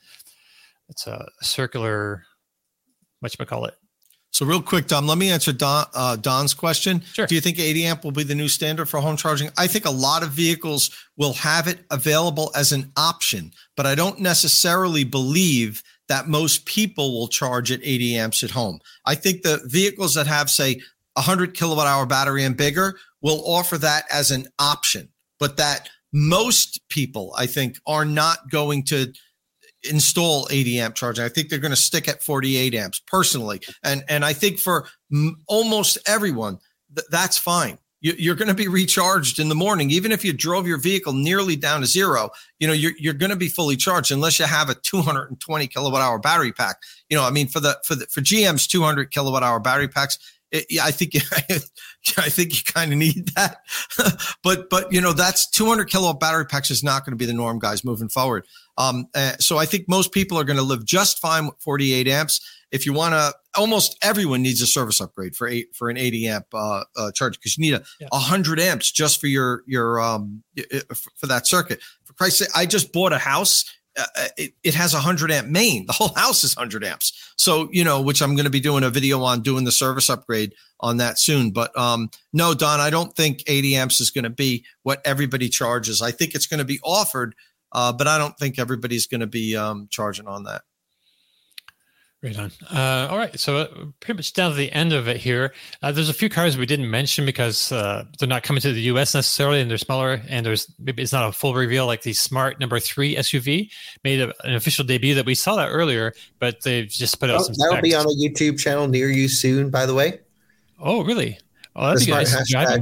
a circular, whatchamacallit. So real quick, Dom, let me answer Don's question. Sure. Do you think 80 amp will be the new standard for home charging? I think a lot of vehicles will have it available as an option, but I don't necessarily believe that most people will charge at 80 amps at home. I think the vehicles that have, say, 100 kilowatt hour battery and bigger will offer that as an option, but that most people, I think, are not going to install 80 amp charging. I think they're going to stick at 48 amps personally. And I think for almost everyone, that's fine. You're going to be recharged in the morning. Even if you drove your vehicle nearly down to zero, you're going to be fully charged unless you have a 220 kilowatt hour battery pack. For GM's 200 kilowatt hour battery packs, I think you kind of need that, but that's 200 kilowatt battery packs is not going to be the norm, guys, moving forward. So I think most people are going to live just fine with 48 amps. If you want to, almost everyone needs a service upgrade for an 80 amp charge, because you need 100 amps just for your for that circuit. For Christ's sake, I just bought a house. It has 100 amp main. The whole house is 100 amps. So, which I'm going to be doing a video on, doing the service upgrade on that soon. But no, Don, I don't think 80 amps is going to be what everybody charges. I think it's going to be offered, but I don't think everybody's going to be charging on that. Right on. All right. So pretty much down to the end of it here. There's a few cars we didn't mention because they're not coming to the US necessarily, and they're smaller, and maybe it's not a full reveal, like the Smart number 3 SUV made an official debut that we saw that earlier, but they've just put out some specs. That'll be on a YouTube channel near you soon, by the way. Oh, really? Oh, that'd be nice.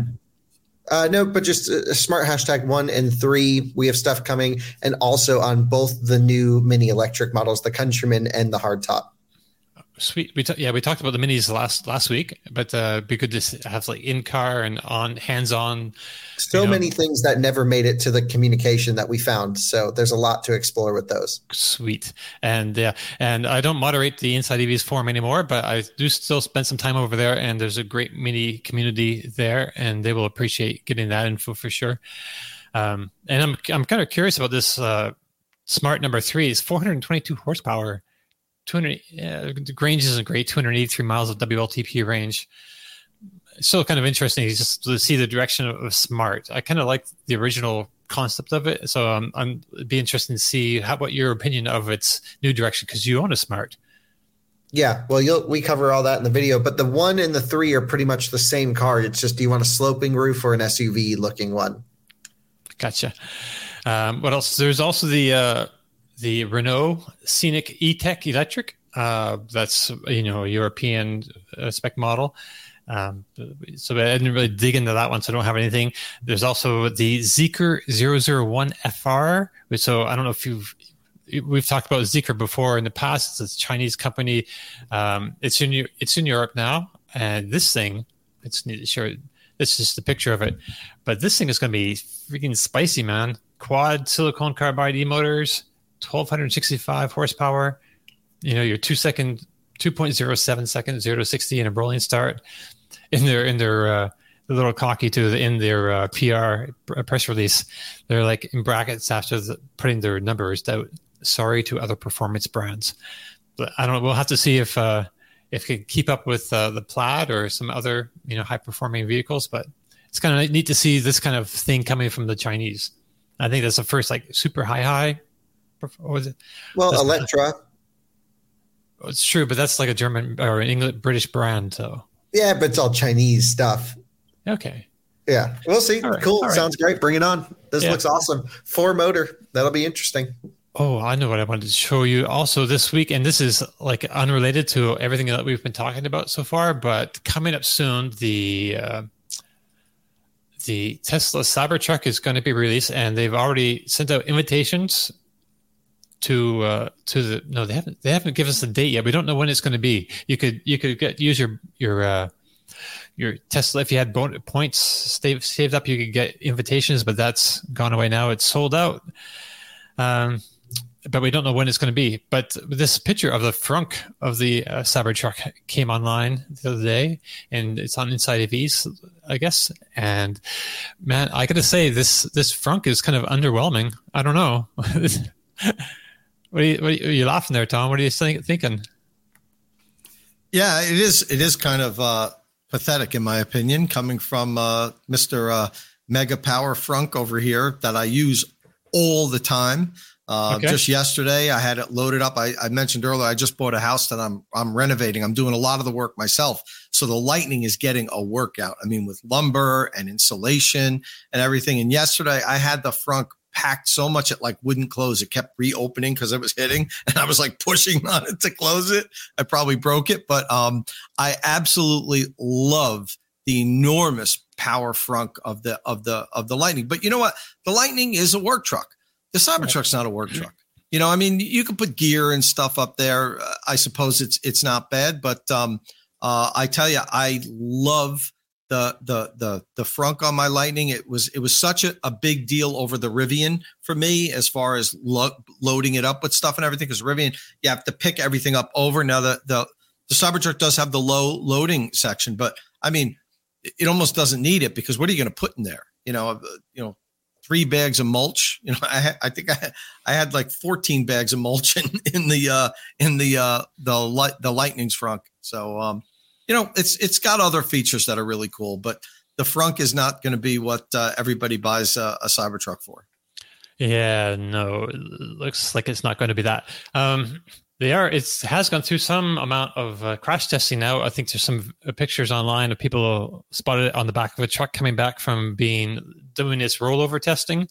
No, but just Smart #1 and 3. We have stuff coming, and also on both the new mini electric models, the Countryman and the Hardtop. Sweet. We talked about the minis last week, but we could just have like in car and on hands-on. So many things that never made it to the communication that we found. So there's a lot to explore with those. Sweet. And I don't moderate the Inside EVs forum anymore, but I do still spend some time over there, and there's a great mini community there, and they will appreciate getting that info for sure. And I'm kind of curious about this Smart number 3. It's 422 horsepower. 200. The range isn't great. 283 miles of WLTP range. Still kind of interesting just to see the direction of Smart. I kind of like the original concept of it, so it'd be interesting to see what your opinion of its new direction, because you own a Smart. Yeah, well, we cover all that in the video, but the 1 and the 3 are pretty much the same car. It's just, do you want a sloping roof or an SUV looking one? Gotcha. What else? There's also the Renault Scenic E-Tech Electric. That's a European spec model. So I didn't really dig into that one, so I don't have anything. There's also the Zeekr 001 FR. So I don't know if we've talked about Zeekr before in the past. It's a Chinese company. It's in Europe now, and this thing, it's need to share. It's just a picture of it, but this thing is going to be freaking spicy, man. Quad silicon carbide e-motors, 1,265 horsepower. Your 2.07 second 0 to 60 in a rolling start. In their little cocky in their PR press release, they're like in brackets after putting their numbers out. Sorry to other performance brands, but I don't know. We'll have to see if it can keep up with the Plaid or some other high performing vehicles. But it's kind of neat to see this kind of thing coming from the Chinese. I think that's the first like super high. What was it? Well, Electra. It's true, but that's like a German or an English British brand, so. Yeah, but it's all Chinese stuff. Okay. Yeah, we'll see. Right. Cool. All Sounds great. Bring it on. This looks awesome. 4-motor. That'll be interesting. Oh, I know what I wanted to show you also this week, and this is like unrelated to everything that we've been talking about so far, but coming up soon, the Tesla Cybertruck is going to be released, and they've already sent out invitations to the. No, they haven't given us a date yet. We don't know when it's going to be. You could use your Tesla if you had points saved up. You could get invitations, but that's gone away now. It's sold out. But we don't know when it's going to be. But this picture of the frunk of the Cybertruck came online the other day, and it's on Inside EVs, I guess. And man, I got to say, this frunk is kind of underwhelming. I don't know. What are you laughing there, Tom? What are you thinking? Yeah, it is kind of pathetic, in my opinion, coming from Mr. Mega Power Frunk over here that I use all the time. Just yesterday, I had it loaded up. I mentioned earlier, I just bought a house that I'm renovating. I'm doing a lot of the work myself. So the Lightning is getting a workout. I mean, with lumber and insulation and everything. And yesterday I had the frunk packed so much it like wouldn't close. It kept reopening because it was hitting, and I was like pushing on it to close it. I probably broke it, but I absolutely love the enormous power frunk of the Lightning. But you know what? The Lightning is a work truck. The Cybertruck's not a work truck. I mean, you can put gear and stuff up there. I suppose it's not bad, but I tell you, I love the frunk on my Lightning. It was such a big deal over the Rivian for me as far as loading it up with stuff and everything. Because Rivian, you have to pick everything up over. Now the Cybertruck does have the low loading section, but I mean, it almost doesn't need it because what are you going to put in there? 3 bags of mulch. I think I had like 14 bags of mulch in the Lightning's frunk. So it's got other features that are really cool, but the frunk is not going to be what everybody buys a Cybertruck for. Yeah, no, it looks like it's not going to be that. It has gone through some amount of crash testing now. I think there's some pictures online of people spotted it on the back of a truck coming back from doing its rollover testing,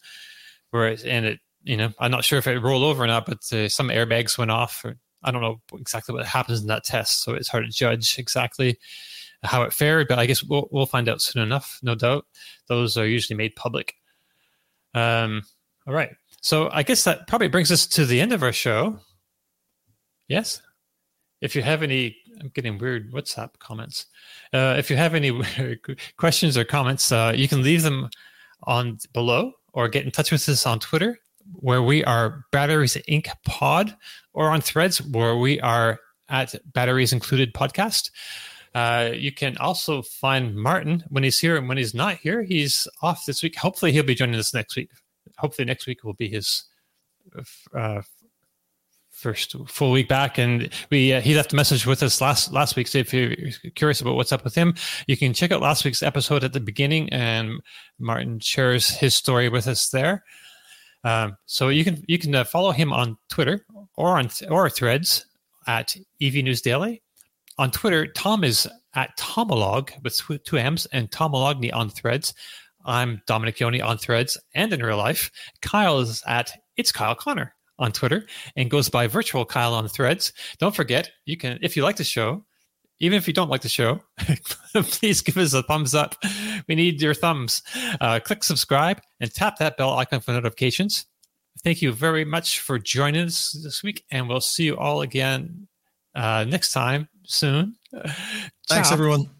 I'm not sure if it rolled over or not, but some airbags went off. I don't know exactly what happens in that test, so it's hard to judge exactly how it fared. But I guess we'll find out soon enough, no doubt. Those are usually made public. All right, so I guess that probably brings us to the end of our show. Yes. If you have any, I'm getting weird WhatsApp comments. If you have any questions or comments, you can leave them on below or get in touch with us on Twitter, where we are Batteries Inc. Pod, or on Threads, where we are at Batteries Included Podcast. You can also find Martin when he's here and when he's not here. He's off this week. Hopefully he'll be joining us next week. Hopefully next week will be his first full week back, and he left a message with us last week. So if you're curious about what's up with him, you can check out last week's episode at the beginning, and Martin shares his story with us there. So you can follow him on Twitter or Threads at EV News Daily. On Twitter, Tom is at Tomolog with 2 M's, and Tomologny on Threads. I'm Dominic Yoni on Threads and in real life. Kyle is at It's Kyle Connor on Twitter and goes by Virtual Kyle on Threads. Don't forget, you can, if you like the show, even if you don't like the show, please give us a thumbs up. We need your thumbs. Click subscribe and tap that bell icon for notifications. Thank you very much for joining us this week, and we'll see you all again next time soon. Thanks, Ciao. everyone.